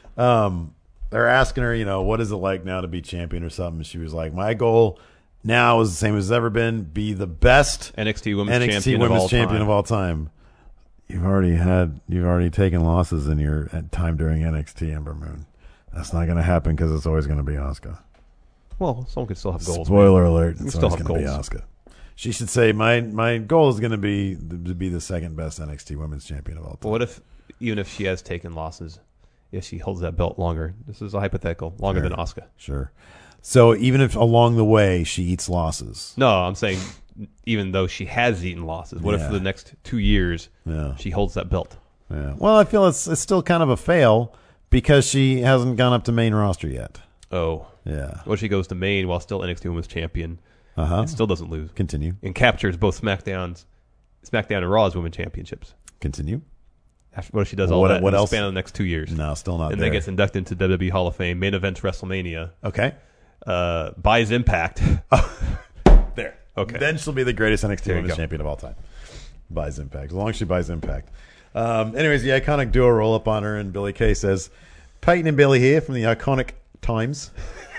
Um, they're asking her, you know, what is it like now to be champion or something? She was like, my goal now is the same as it's ever been: be the best N X T Women's N X T Champion Women's of all Champion time. of all time. You've already had, you've already taken losses in your time during N X T, Ember Moon. That's not going to happen because it's always going to be Asuka. Well, someone could still have goals. Spoiler alert! You It's still always have going to be goals. Asuka. She should say, my my goal is going to be to be the second best N X T Women's Champion of all But time. what if, even if she has taken losses, if she holds that belt longer? This is a hypothetical. Longer Sure. than Asuka. Sure. So even if along the way she eats losses, No, I'm saying even though she has eaten losses, what if Yeah. for the next two years yeah, she holds that belt? yeah. Well, I feel it's it's still kind of a fail because she hasn't gone up to main roster yet. Oh. Yeah. What if she goes to main while still N X T Women's Champion Uh huh. and still doesn't lose? Continue. And captures both SmackDown's SmackDown and Raw's Women's Championships. Continue. After, what if she does all What- that what in the else? span of the next two years? No, still not and there. then gets inducted into W W E Hall of Fame, main event WrestleMania, Okay. uh, buys Impact. There. Okay. Then she'll be the greatest N X T There you Women's go. Champion of all time. Buys Impact. As long as she buys Impact. Um, anyways, the iconic duo roll up on her, and Billy Kay says, Peyton and Billy here from the iconic times.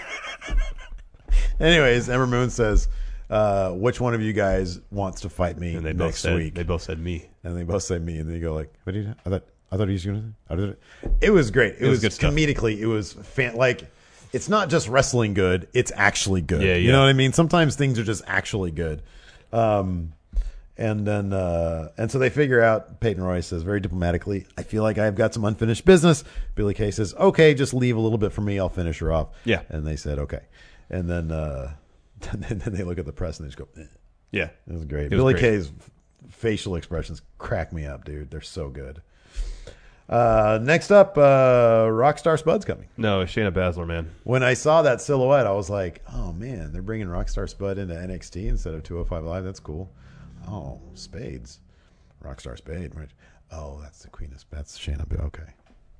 Anyways, Ember Moon says, uh, which one of you guys wants to fight me And they both next said week? they both said me. And they both say me, and then you go like, "What did you? I thought I thought he was going to." It was great. It, was was, good stuff. comedically. It was fan like. It's not just wrestling good; it's actually good. Yeah, You yeah. know what I mean? Sometimes things are just actually good. Um, and then uh, and so they figure out. Peyton Royce says very diplomatically, "I feel like I've got some unfinished business." Billy Kay says, "Okay, just leave a little bit for me. I'll finish her off." Yeah. And they said, "Okay." And then uh, and then they look at the press and they just go. Eh. Yeah. It was great. It was Billy great. Kay's facial expressions crack me up, dude. They're so good. Uh, next up, uh, Rockstar Spud's coming. No, Shayna Baszler, man. When I saw that silhouette, I was like, oh, man, they're bringing Rockstar Spud into N X T instead of two oh five Live. That's cool. Oh, Spades. Rockstar Spade. Right? Oh, that's the Queen of Spades. That's Shayna. Okay.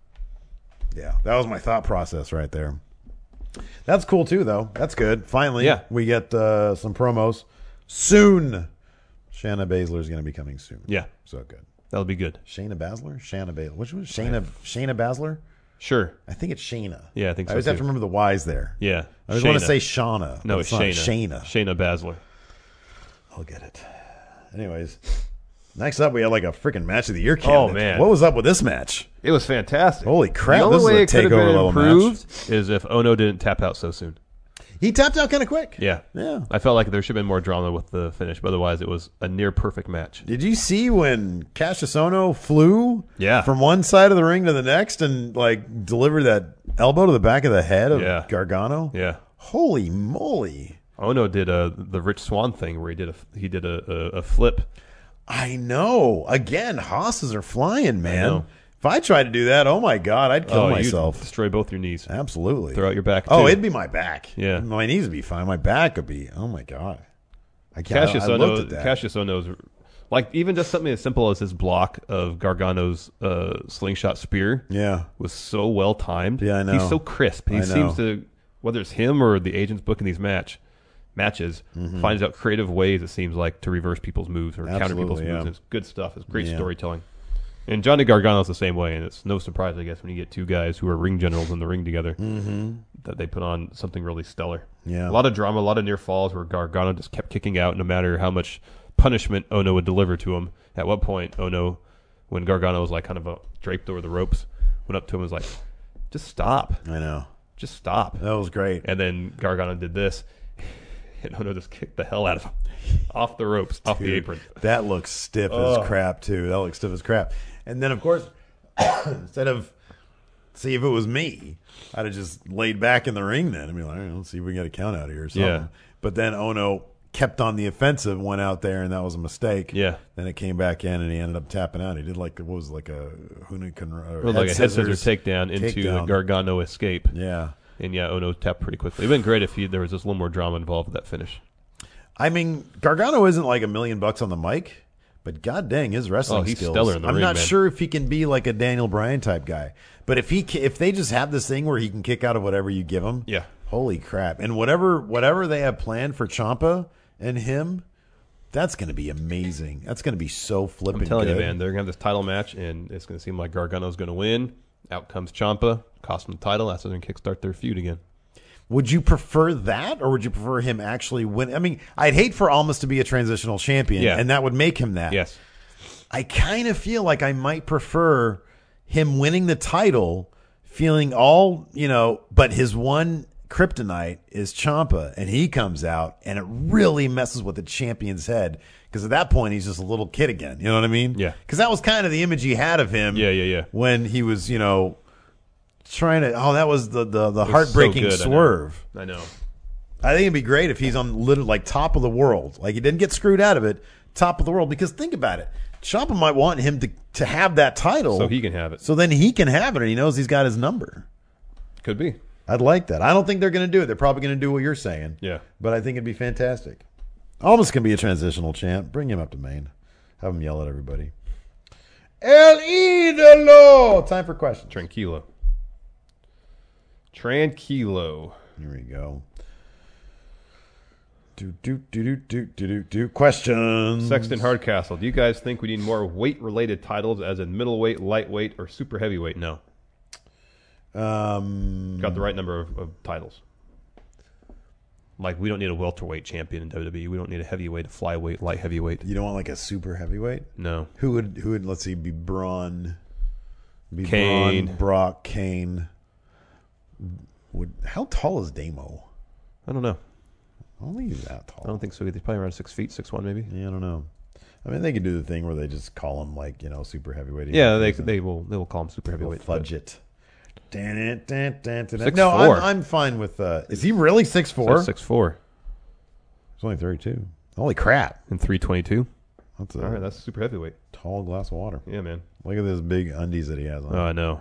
Yeah, that was my thought process right there. That's cool too, though. That's good. Finally, Yeah. we get uh, some promos soon. Shayna Baszler is going to be coming soon. Yeah. So good. That'll be good. Shayna Baszler? Shayna Baszler. Which one? Shayna, Shayna Baszler? Sure. I think it's Shayna. Yeah, I think I so, always have too. to remember the Y's there. Yeah. I always want to Shayna. say Shauna. No, but it's not Shayna. Shayna. Shayna Baszler. I'll get it. Anyways, next up we had like a freaking match of the year candidate. Oh, man. What was up with this match? It was fantastic. Holy crap, The only this is way a it could have takeover been level improved is if Ono didn't tap out so soon. He tapped out kind of quick. Yeah. Yeah. I felt like there should have been more drama with the finish, but otherwise it was a near perfect match. Did you see when Cassius Ohno flew Yeah. from one side of the ring to the next and like delivered that elbow to the back of the head of Yeah. Gargano? Yeah. Holy moly. Ono did a, the Rich Swan thing where he did a he did a, a, a flip. I know. Again, hosses are flying, man. know. If I tried to do that, oh my God, I'd kill Oh, you'd myself. destroy both your knees. Absolutely. Throw out your back, Oh, too. it'd be my back. Yeah. My knees would be fine. My back would be, oh my God. I can't. Cassius I, I looked Ono, at that. Cassius Ono's like even just something as simple as his block of Gargano's uh, slingshot spear. Yeah. was so well timed. Yeah, I know. He's so crisp. He I know. seems to, whether it's him or the agents booking these match matches, Mm-hmm. finds out creative ways. It seems like to reverse people's moves or counter Absolutely, people's yeah. moves. It's good stuff. It's great Yeah. storytelling. And Johnny Gargano's the same way, and it's no surprise, I guess, when you get two guys who are ring generals in the ring together, mm-hmm. that they put on something really stellar. Yeah. A lot of drama, a lot of near falls where Gargano just kept kicking out no matter how much punishment Ono would deliver to him. At what point, Ono, when Gargano was like kind of a, draped over the ropes, went up to him and was like, just stop. I know. Just stop. That was great. And then Gargano did this, and Ono just kicked the hell out of him. Off the ropes, off the Dude, apron. That looks stiff Oh. as crap, too. That looks stiff as crap. And then, of course, instead of, see, if it was me, I'd have just laid back in the ring then and be like, all right, let's see if we can get a count out here or something. Yeah. But then Ono kept on the offensive, went out there, and that was a mistake. Yeah. Then it came back in, and he ended up tapping out. He did like, what was it, like a Hunican, or Or like a head scissors takedown into takedown. a Gargano escape. Yeah. And yeah, Ono tapped pretty quickly. It would have been great if he, there was just a little more drama involved with that finish. I mean, Gargano isn't like a million bucks on the mic, but god dang, his wrestling Oh, he's skills. stellar in the I'm ring, not man. sure if he can be like a Daniel Bryan type guy, but if he ca- if they just have this thing where he can kick out of whatever you give him, Yeah. holy crap! And whatever whatever they have planned for Ciampa and him, that's going to be amazing. That's going to be so flipping. I'm telling good. you, man, they're going to have this title match, and it's going to seem like Gargano's going to win. Out comes Ciampa, cost him the title. That's going to kickstart their feud again. Would you prefer that, or would you prefer him actually win? I mean, I'd hate for Almas to be a transitional champion, Yeah. and that would make him that. Yes. I kind of feel like I might prefer him winning the title, feeling all, you know, but his one kryptonite is Ciampa, and he comes out, and it really messes with the champion's head, because at that point, he's just a little kid again. You know what I mean? Yeah. Because that was kind of the image he had of him. Yeah, yeah, yeah. When he was, you know, trying to, oh, that was the, the, the It was heartbreaking so good, I know. swerve. I know. I think it'd be great if he's on little, like top of the world. Like he didn't get screwed out of it, top of the world. Because think about it, Ciampa might want him to to have that title, So he can have it. So then he can have it, and he knows he's got his number. Could be. I'd like that. I don't think they're going to do it. They're probably going to do what you're saying. Yeah. But I think it'd be fantastic. Almost can be a transitional champ. Bring him up to Maine. Have him yell at everybody. El Idolo. Time for questions. Tranquilo. Tranquilo. Here we go. Do do do do do do do do. Questions. Sexton Hardcastle. Do you guys think we need more weight-related titles, as in middleweight, lightweight, or super heavyweight? No. Um, Got the right number of, of titles. Like, we don't need a welterweight champion in W W E. We don't need a heavyweight, a flyweight, light heavyweight. You don't want like a super heavyweight? No. Who would who would let's see be Braun, be Kane. Braun, Brock, Kane. Would how tall is Damo? I don't know. I don't think he's that tall. I don't think so. He's probably around six feet, six one maybe. Yeah, I don't know. I mean, they could do the thing where they just call him like you know super heavyweight. Yeah, they they will they will call him super They'll heavyweight. fudge it. Dan it, dan, dan, dan, Six no, four. I'm, I'm fine with. Uh, is he really six four? Six four He's only thirty-two. Holy crap! and three twenty two. That's a All right, that's super heavyweight. tall glass of water. Yeah, man. Look at those big undies that he has on. Oh, I know.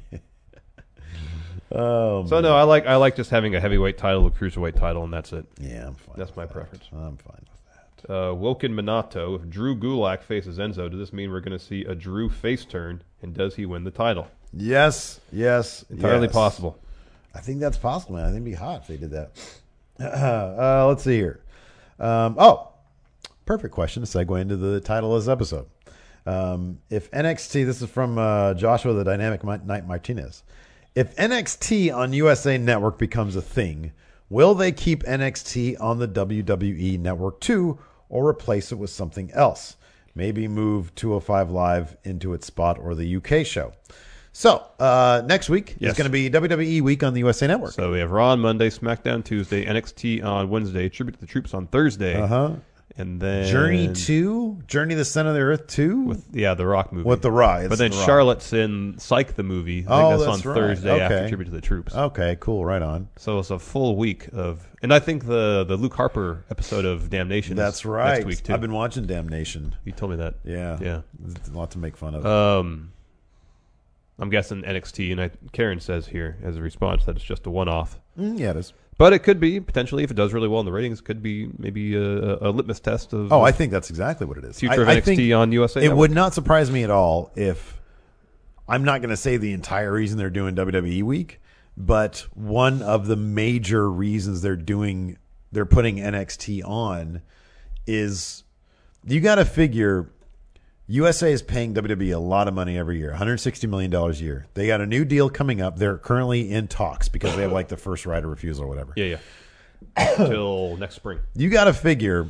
Oh, So no, I like I like just having a heavyweight title, a cruiserweight title, and that's it. yeah, I'm fine. That's with my that. preference. I'm fine with that. Uh, Woken Minato. If Drew Gulak faces Enzo, does this mean we're going to see a Drew face turn? And does he win the title? Yes, yes, Entirely yes. possible. I think that's possible, man. I think it'd be hot if they did that. Uh, let's see here. Um, oh, perfect question to segue into the title of this episode. Um, if N X T, this is from uh, Joshua the Dynamic Knight Martinez. If N X T on U S A Network becomes a thing, will they keep N X T on the W W E Network too, or replace it with something else? Maybe move two oh five Live into its spot or the U K show. So, uh, next week Yes. is going to be W W E week on the U S A Network. So we have Raw on Monday, SmackDown Tuesday, N X T on Wednesday, Tribute to the Troops on Thursday. Uh-huh. And then Journey two? Journey to the Center of the Earth two? with yeah, the Rock movie. With The Rock. It's But then The Rock. Charlotte's in Psych the movie. I think Oh, that's, that's on right. Thursday after Okay. Tribute to the Troops. Okay, cool. Right on. So it's a full week of, and I think the the Luke Harper episode of Damnation. That's is right. Next week too. I've been watching Damnation. You told me that. Yeah. Yeah. There's a lot to make fun of. Um, I'm guessing N X T, and I, Karen says here as a response that it's just a one-off. Mm, yeah, it is. But it could be, potentially, if it does really well in the ratings, could be maybe a, a litmus test of Oh, I think that's exactly what it is. future I, of I N X T think on U S A It Network. would not surprise me at all if, I'm not going to say the entire reason they're doing W W E week, but one of the major reasons they're doing, they're putting N X T on is, you got to figure U S A is paying W W E a lot of money every year, one hundred sixty million dollars a year. They got a new deal coming up. They're currently in talks because they have like the first right of refusal or whatever. Yeah, yeah. Until next spring. You got to figure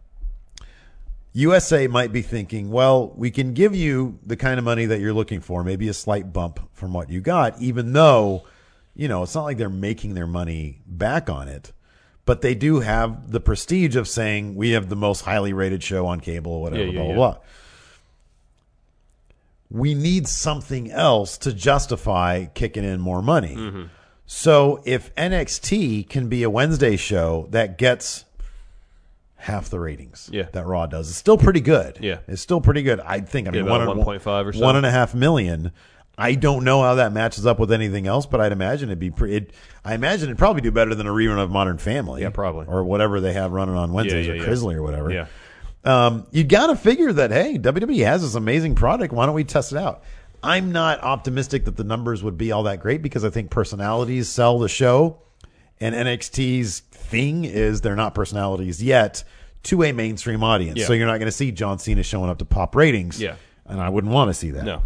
U S A might be thinking, well, we can give you the kind of money that you're looking for, maybe a slight bump from what you got, even though, you know, it's not like they're making their money back on it. But they do have the prestige of saying we have the most highly rated show on cable or whatever, Yeah, yeah, blah, blah, yeah. blah. We need something else to justify kicking in more money. Mm-hmm. So if N X T can be a Wednesday show that gets half the ratings Yeah. that Raw does, it's still pretty good. Yeah. It's still pretty good. I think. I Yeah, mean, about one, one point five or so. one and a half million. I don't know how that matches up with anything else, but I'd imagine it'd be pretty. It, I imagine it'd probably do better than a rerun of Modern Family. Yeah, probably. Or whatever they have running on Wednesdays, yeah, or yeah. Grizzly or whatever. Yeah. Um, you got to figure that, hey, W W E has this amazing product. Why don't we test it out? I'm not optimistic that the numbers would be all that great because I think personalities sell the show. And N X T's thing is they're not personalities yet to a mainstream audience. Yeah. So you're not going to see John Cena showing up to pop ratings. Yeah. And I wouldn't want to see that. No.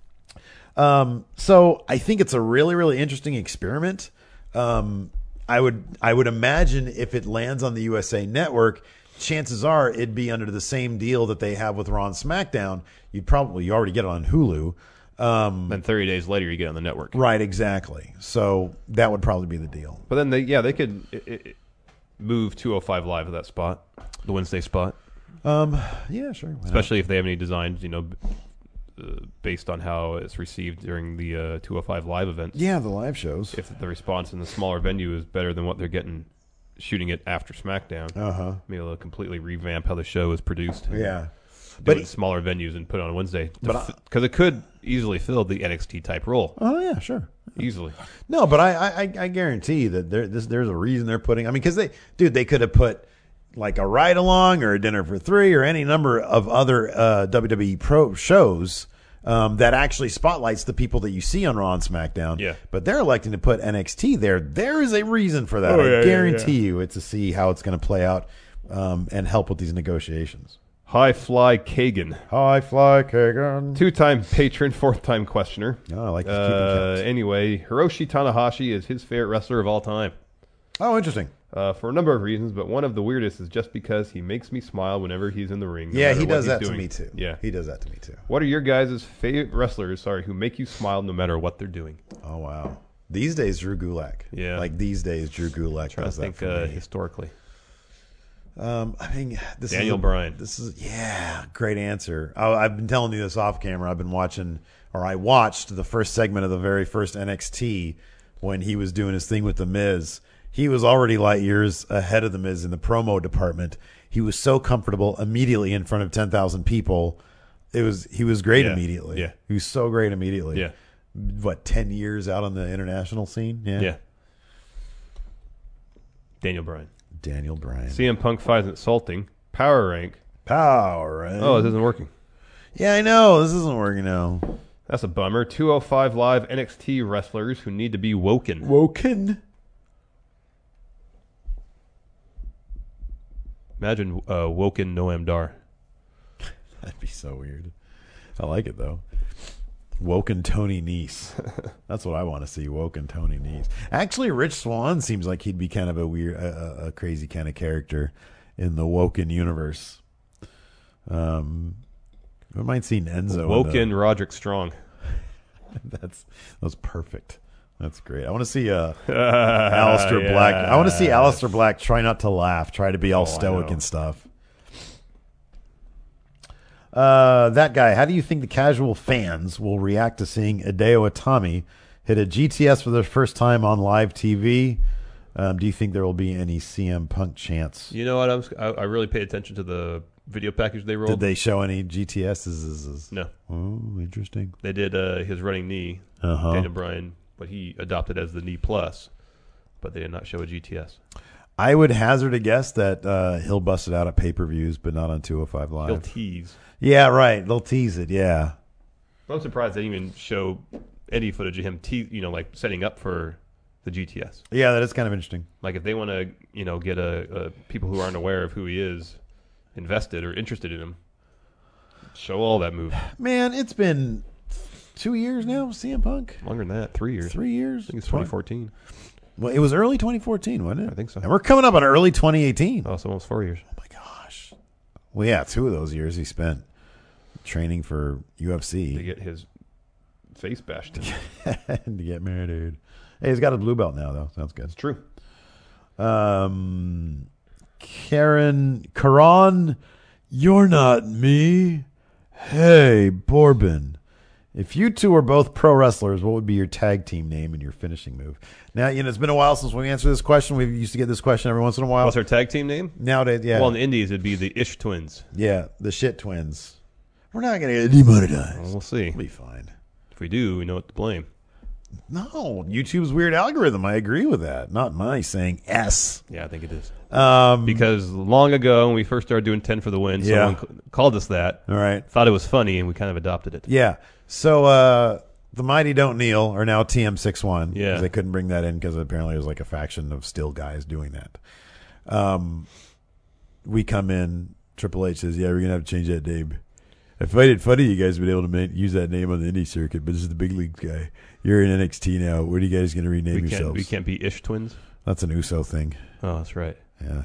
Um, so I think it's a really, really interesting experiment. Um, I would, I would imagine if it lands on the U S A Network, chances are it'd be under the same deal that they have with Raw and SmackDown. You'd probably, you already get it on Hulu. Um, Then thirty days later, you get on the network. right, exactly. So that would probably be the deal. But then they, yeah, they could it, it, move two oh five Live to that spot, the Wednesday spot, Um, yeah, sure. why not? especially if they have any designs, you know, b- uh, based on how it's received during the uh, two oh five Live events. Yeah, the live shows. If the response in the smaller venue is better than what they're getting shooting it after SmackDown, Uh huh. maybe they'll completely revamp how the show is produced. Yeah. Do But it in smaller venues and put it on Wednesday. But Because it could easily fill the N X T type role. oh yeah, sure. Easily. No, but I, I, I guarantee that there, this, there's a reason they're putting. I mean, because they, dude, they could have put like a ride along or a dinner for three or any number of other uh, W W E pro shows um, that actually spotlights the people that you see on Raw and SmackDown. Yeah. But they're electing to put N X T there. There is a reason for that. Oh, I yeah, yeah, guarantee you, it's to see how it's going to play out um, and help with these negotiations. High Fly Kagan. High fly, Kagan. Two-time patron, fourth-time questioner. Oh, I like to keep it Uh, count. anyway, Hiroshi Tanahashi is his favorite wrestler of all time. Oh, interesting. Uh, for a number of reasons, but one of the weirdest is just because he makes me smile whenever he's in the ring. no Yeah, matter he what does he's that to doing. me too. Yeah. He does that to me too. What are your guys' favorite wrestlers, sorry, who make you smile no matter what they're doing? Oh wow. These days, Drew Gulak. Yeah. Like these days, Drew Gulak I does that think for uh, me. historically. Um, I mean, this Daniel is a- Bryan. This is yeah, great answer. I, I've been telling you this off camera. I've been watching, or I watched the first segment of the very first N X T when he was doing his thing with the Miz. He was already light years ahead of the Miz in the promo department. He was so comfortable immediately in front of ten thousand people. It was he was great Yeah. immediately. Yeah. He was so great immediately. Yeah. What, ten years out on the international scene? Yeah. Yeah. Daniel Bryan. Daniel Bryan. C M Punk finds it insulting. Power rank. Power, right? Oh, it isn't working. Yeah, I know. This isn't working now. That's a bummer. two oh five Live N X T wrestlers who need to be woken. Woken. Imagine uh, woken Noam Dar. That'd be so weird. I like it, though. Woken Tony Nese. That's what I want to see. Woken Tony Nese. Actually, Rich Swann seems like he'd be kind of a weird, a, a crazy kind of character in the Woken universe. Um, I might see Enzo. Woken the, Roderick Strong. That's that's perfect. That's great. I want to see uh, Aleister yeah. Black. I want to see Aleister Black try not to laugh, try to be all oh, stoic and stuff. Uh, that guy, how do you think the casual fans will react to seeing Hideo Itami hit a G T S for the first time on live T V? Um, do you think there will be any C M Punk chants? You know what? I'm, I, I really paid attention to the video package they rolled. Did they show any G T Ss? No. Oh, interesting. They did uh, his running knee, uh-huh. Daniel Bryan, what he adopted as the knee plus, but they did not show a G T S. I would hazard a guess that uh, he'll bust it out at pay-per-views, but not on two oh five Live. He'll tease. Yeah, right. They'll tease it, yeah. I'm surprised they didn't even show any footage of him, te- you know, like setting up for the G T S. Yeah, that is kind of interesting. Like if they want to, you know, get a, a people who aren't aware of who he is invested or interested in him, show all that move. Man, it's been two years now, C M Punk. Longer than that, three years. Three years. I think it's twenty fourteen. Well, it was early twenty fourteen, wasn't it? I think so. And we're coming up on early twenty eighteen. Oh, it's almost four years. Oh my gosh. Well, yeah, two of those years he spent training for U F C to get his face bashed and to get married. Hey, he's got a blue belt now, though. Sounds good. It's true. Um, Karen, Karan, you're not me. Hey, Borbin. If you two are both pro wrestlers, what would be your tag team name and your finishing move? Now, you know, it's been a while since we answered this question. We used to get this question every once in a while. What's our tag team name? Nowadays, yeah. Well, in the Indies, it'd be the Ish Twins. Yeah, the Shit Twins. We're not going to get demonetized. Well, we'll see. We'll be fine. If we do, we know what to blame. No, YouTube's weird algorithm. I agree with that. Not my saying S. Yeah, I think it is. Um, because long ago, when we first started doing ten for the win, yeah. someone c- called us that. All right. Thought it was funny, and we kind of adopted it. Yeah. So uh, the Mighty Don't Kneel are now T M sixty-one. Yeah. Because they couldn't bring that in because apparently there's like a faction of still guys doing that. Um, we come in. Triple H says, yeah, we're going to have to change that name. If I did funny, you guys would be able to make, use that name on the indie circuit, but this is the big league guy. You're in N X T now. What are you guys going to rename we can't, yourselves? We can't be Ish Twins? That's an Uso thing. Oh, that's right. Yeah.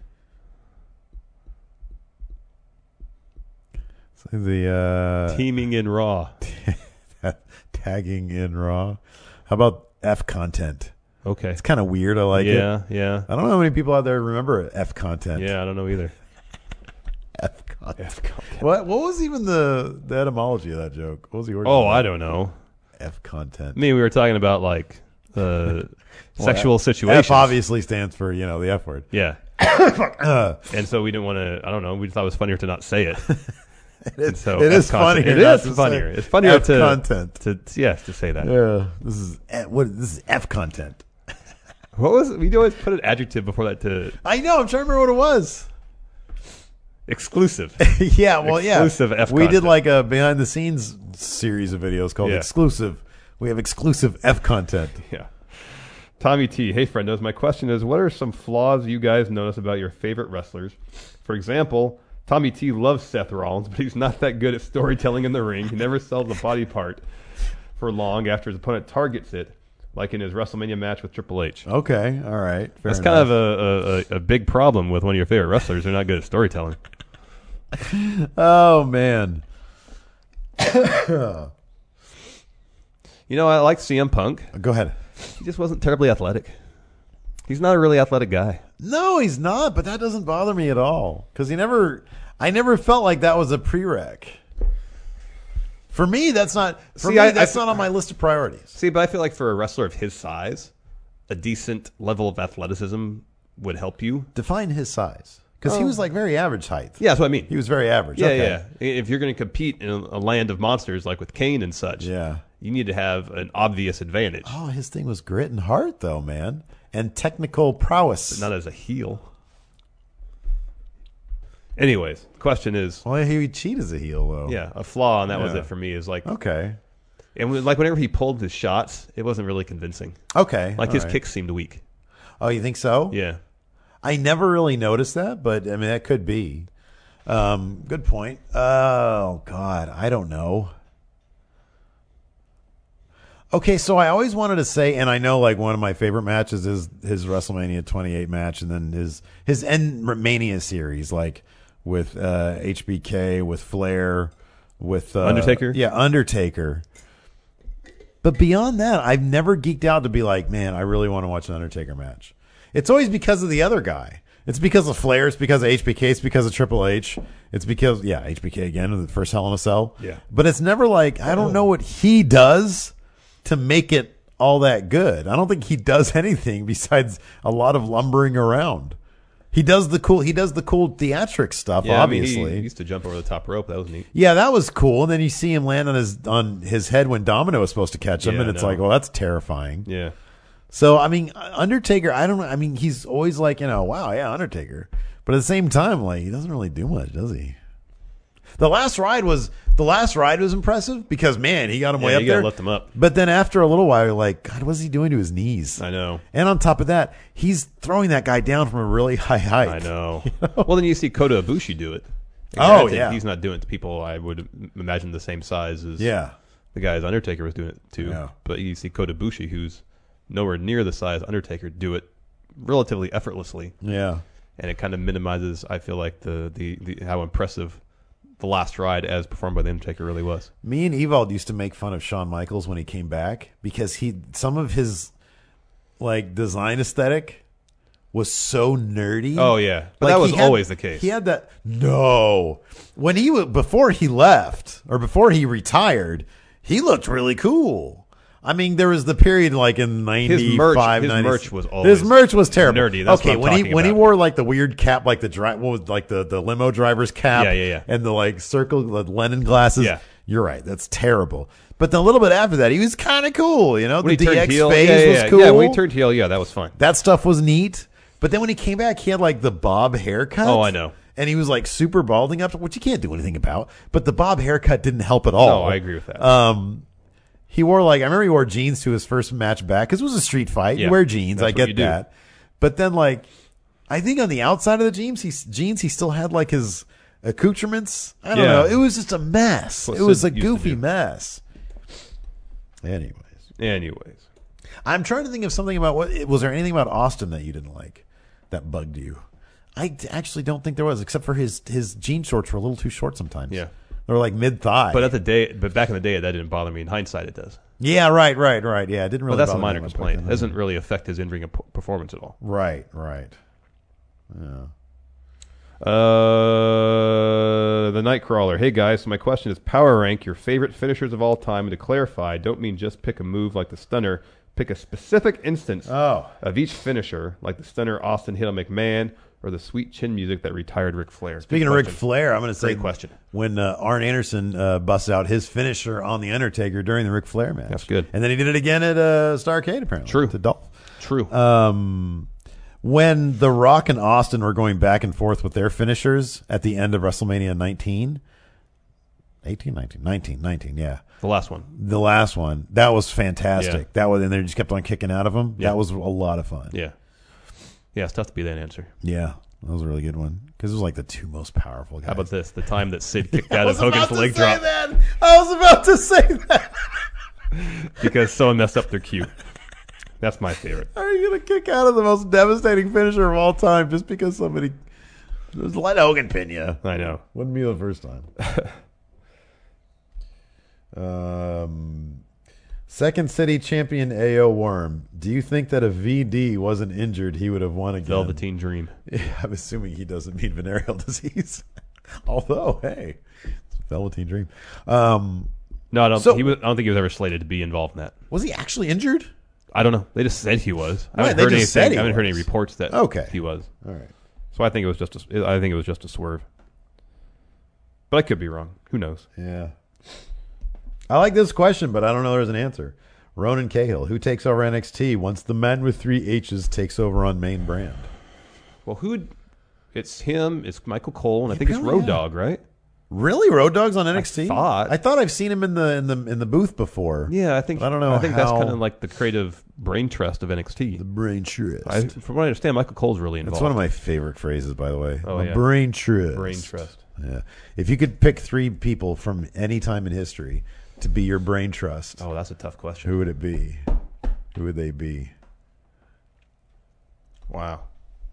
So the uh, Teaming in Raw. Tagging in Raw. How about F content? Okay. It's kind of weird. I like yeah, it. Yeah, yeah. I don't know how many people out there remember F content. Yeah, I don't know either. F content. F content. What What was even the, the etymology of that joke? What was the origin? Oh, of that? I don't know. F content. I mean, we were talking about like uh, well, sexual F, situations. F obviously stands for, you know, the F word. Yeah. uh, and so we didn't want to, I don't know, we thought it was funnier to not say it. It is, so it is funnier. It is funnier. It's funnier F to content. To, to yes, to say that. Yeah, this is what this is F content. What was we always put an adjective before that to? I know. I'm trying to remember what it was. Exclusive. yeah. Well, exclusive yeah. Exclusive F. We content. did like a behind the scenes series of videos called yeah. Exclusive. We have exclusive F content. Yeah. Tommy T. Hey, friendos. My question is, what are some flaws you guys notice about your favorite wrestlers? For example, Tommy T loves Seth Rollins, but he's not that good at storytelling in the ring. He never sells a body part for long after his opponent targets it, like in his WrestleMania match with Triple H. Okay, all right. Fair That's enough. kind of a, a, a big problem with one of your favorite wrestlers. They're not good at storytelling. Oh, man. You know, I like C M Punk. Go ahead. He just wasn't terribly athletic. He's not a really athletic guy. No, he's not, but that doesn't bother me at all. Because he never, I never felt like that was a prereq. For me, that's not, for See, me, I, that's I, not on my list of priorities. See, but I feel like for a wrestler of his size, a decent level of athleticism would help you. Define his size. Because oh. he was like very average height. Yeah, that's what I mean. He was very average. Yeah, okay. yeah. If you're going to compete in a, a land of monsters like with Kane and such, yeah. you need to have an obvious advantage. Oh, his thing was grit and heart, though, man. And technical prowess. But not as a heel. Anyways, the question is... Well, he would cheat as a heel, though. Yeah, a flaw, and that yeah. was it for me, is like... Okay. And when, like whenever he pulled his shots, it wasn't really convincing. Okay. Like all his right. kicks seemed weak. Oh, you think so? Yeah. I never really noticed that, but I mean that could be. Um, good point. Oh God, I don't know. Okay, so I always wanted to say, and I know like one of my favorite matches is his WrestleMania twenty-eight match, and then his his End Mania series, like with uh, H B K, with Flair, with uh, Undertaker? Yeah, Undertaker. But beyond that, I've never geeked out to be like, man, I really want to watch an Undertaker match. It's always because of the other guy. It's because of Flair. It's because of H B K. It's because of Triple H. It's because, yeah, H B K again, the first Hell in a Cell. Yeah. But it's never like, I don't know what he does to make it all that good. I don't think he does anything besides a lot of lumbering around. He does the cool, he does the cool theatric stuff, Yeah, obviously. I mean, he used to jump over the top rope. That was neat. Yeah, that was cool. And then you see him land on his on his head when Domino was supposed to catch him, Yeah, and it's I know. like, well, that's terrifying. Yeah. So I mean, Undertaker, I don't know. I mean, he's always like, you know, wow, yeah, Undertaker. But at the same time, like, he doesn't really do much, does he? The last ride was the last ride was impressive because man, he got him Yeah, way up you gotta there. lift him up. But then after a little while, you're like, God, what's he doing to his knees? I know. And on top of that, he's throwing that guy down from a really high height. I know. Well, then you see Kota Ibushi do it. And Oh, granted, yeah. He's not doing it to people I would imagine the same size as Yeah. the guys Undertaker was doing it to. Yeah. But you see Kota Ibushi, who's nowhere near the size Undertaker, do it relatively effortlessly. Yeah. And it kind of minimizes, I feel like, the, the, the how impressive the last ride as performed by the Undertaker really was. Me and Evald used to make fun of Shawn Michaels when he came back because he some of his like design aesthetic was so nerdy. Oh, yeah. But Like, that was he had- always the case. He had that. No, when he was before he left or before he retired, he looked really cool. I mean, there was the period like in ninety-five, his ninety merch was always his merch was terrible. nerdy. That's okay, what I'm when he talking when he about. wore like the weird cap, like the dri- what was like the, the limo driver's cap, Yeah, yeah, yeah. and the like circle the Lennon glasses. Yeah. You're right. That's terrible. But then a little bit after that, he was kind of cool. You know, When the he turned D X heel, phase yeah, yeah, was yeah. cool. Yeah, when he turned heel, yeah, that was fun. That stuff was neat. But then when he came back, he had like the bob haircut. Oh, I know. And he was like super balding up, which you can't do anything about. But the bob haircut didn't help at all. No, I agree with that. Um, he wore like I remember he wore jeans to his first match back because it was a street fight. Yeah, you wear jeans, that's I what get you do. that. But then like, I think on the outside of the jeans, he jeans he still had like his accoutrements. I don't Yeah. know. It was just a mess. What It was a Sid used to goofy do. mess. Anyways. Anyways. I'm trying to think of something about what was there anything about Austin that you didn't like that bugged you? I d- actually don't think there was, except for his his jean shorts were a little too short sometimes. Yeah. they were like mid thigh. But at the day, but back in the day, that didn't bother me. In hindsight, it does. yeah, right, right, right. Yeah, it didn't Well, really. that's a bother me minor much back complaint. It then. doesn't really affect his in-ring ap- performance at all. Right, right. Yeah. Uh, the Nightcrawler. Hey guys, so my question is: power rank your favorite finishers of all time, and to clarify, don't mean just pick a move like the Stunner. Pick a specific instance Oh. of each finisher, like the Stunner Austin hit on McMahon, or the sweet chin music that retired Ric Flair. Speaking Good of Ric question. Flair, I'm going to say Great question. when uh, Arn Anderson uh, busts out his finisher on the Undertaker during the Ric Flair match. That's good. And then he did it again at uh, Starrcade apparently. True. To Dolph. True. Um, when The Rock and Austin were going back and forth with their finishers at the end of WrestleMania nineteen, eighteen, nineteen, nineteen, nineteen, yeah. the last one. The last one, that was fantastic. Yeah. That was, and they just kept on kicking out of him. Yeah. That was a lot of fun. Yeah. Yeah, it's tough to be that answer. Yeah, that was a really good one because it was like the two most powerful guys. How about this? The time that Sid kicked I out of was about Hogan's to leg say drop that. I was about to say that. because someone messed up their cue. That's my favorite. How are you going to kick out of the most devastating finisher of all time just because somebody just let Hogan pin you? I know. Wouldn't be the first time. um, Second City Champion A O Worm. Do you think that if V D wasn't injured, he would have won again? Velveteen Dream. Yeah, I'm assuming he doesn't mean venereal disease. Although, hey, it's a Velveteen Dream. Um, No, I don't. So- he was, I don't think he was ever slated to be involved in that. was he actually injured? I don't know. They just said he was. I Right, haven't they heard just said anything. he I haven't heard was. any reports that Okay. he was. All right. So I think it was just. A, I think it was just a swerve. But I could be wrong. Who knows? Yeah. I like this question, but I don't know there's an answer. Ronan Cahill, who takes over N X T once the man with three H's takes over on main brand? Well, who? It's him. It's Michael Cole, and I think it's apparently, Road yeah. Dogg, right? Really, Road Dogg's on N X T? I thought. I thought I've seen him in the in the in the booth before. Yeah, I think. I don't know. I think that's how- kind of like the creative brain trust of N X T. The brain trust. I, from what I understand, Michael Cole's really involved. That's one of my favorite phrases, by the way. Oh, The yeah. brain trust. brain trust. Yeah. If you could pick three people from any time in history to be your brain trust, Oh, that's a tough question. who would it be? Who would they be? Wow,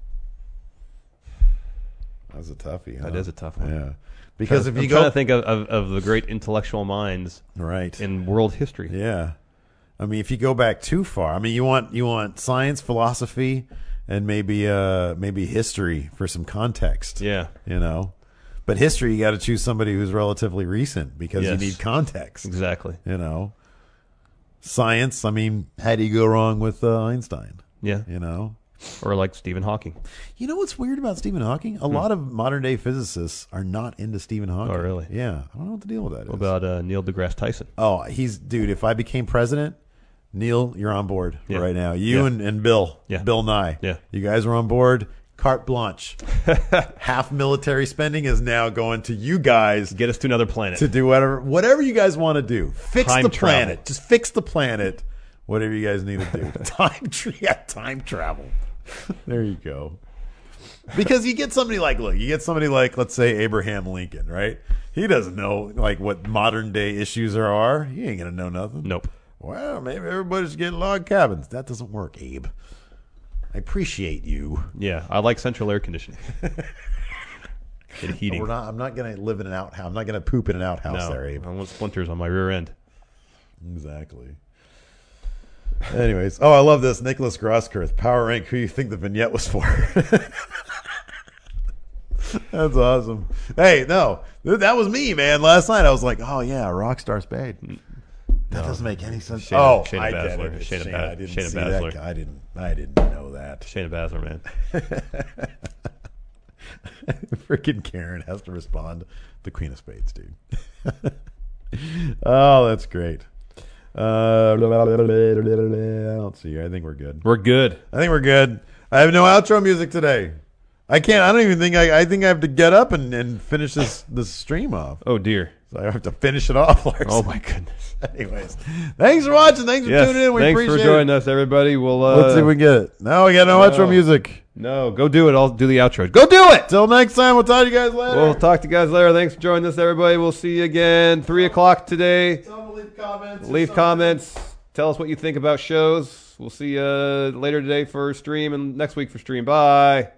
That's a toughie. Huh? that is a tough one. Yeah. Because if I'm you trying go to think of, of, of the great intellectual minds right, in world history. yeah. I mean, if you go back too far, I mean, you want you want science, philosophy, and maybe uh maybe history for some context. Yeah, You know, but history, you got to choose somebody who's relatively recent because Yes. you need context. exactly. You know, science. I mean, how do you go wrong with uh, Einstein? Yeah, You know, or like Stephen Hawking. you know what's weird about Stephen Hawking? A lot of modern day physicists are not into Stephen Hawking. Oh, really? Yeah, I don't know what the deal with that is. What about uh, Neil deGrasse Tyson? Oh, he's dude. If I became president, Neil, you're on board Yeah. right now. You Yeah. and, and Bill, Yeah. Bill Nye, Yeah. you guys are on board. Carte blanche. Half military spending is now going to you guys Get us to another planet. to do whatever whatever you guys want to do. Fix Time the travel. planet. Just fix the planet. Whatever you guys need to do. time tra- yeah, time travel. There you go. Because you get somebody like, look, you get somebody like, let's say, Abraham Lincoln, right? He doesn't know like what modern day issues there are. He ain't gonna know nothing. Nope. Well, maybe everybody should get log cabins. That doesn't work, Abe. I appreciate you. Yeah, I like central air conditioning and heating. We're not. I'm not gonna live in an outhouse. I'm not gonna poop in an outhouse no, there, Abe. I want splinters on my rear end. Exactly. Anyways, oh, I love this. Nicholas Grosskirth, Power Rank. Who you think the vignette was for? That's awesome. Hey, no, th- that was me, man. Last night I was like, oh yeah, Rockstar Spade. That doesn't make any sense. Shayna- oh, Shayna I get Baszler. it. It's Shayna Shayna. Bas- I didn't Shayna see Baszler. that. I didn't. I didn't know that. Shayna Baszler, man. Freaking Karen has to respond. The Queen of Spades, dude. Oh, that's great. Uh, I don't see. I think we're good. We're good. I think we're good. I have no outro music today. I can't. I don't even think. I, I think I have to get up and, and finish this this stream off. Oh dear. So I have to finish it off. Larson. Oh my goodness. Anyways, thanks for watching. Thanks for Yes. tuning in. We Thanks appreciate for joining it. us, everybody. We'll uh, Let's see if we can get it. No, we got no, No. outro music. No, go do it. I'll do the outro. Go do it. Till next time. We'll talk to you guys later. We'll talk to you guys later. Thanks for joining us, everybody. We'll see you again three o'clock today. Tell them to leave comments. or Leave something. comments. Tell us what you think about shows. We'll see you later today for stream and next week for stream. Bye.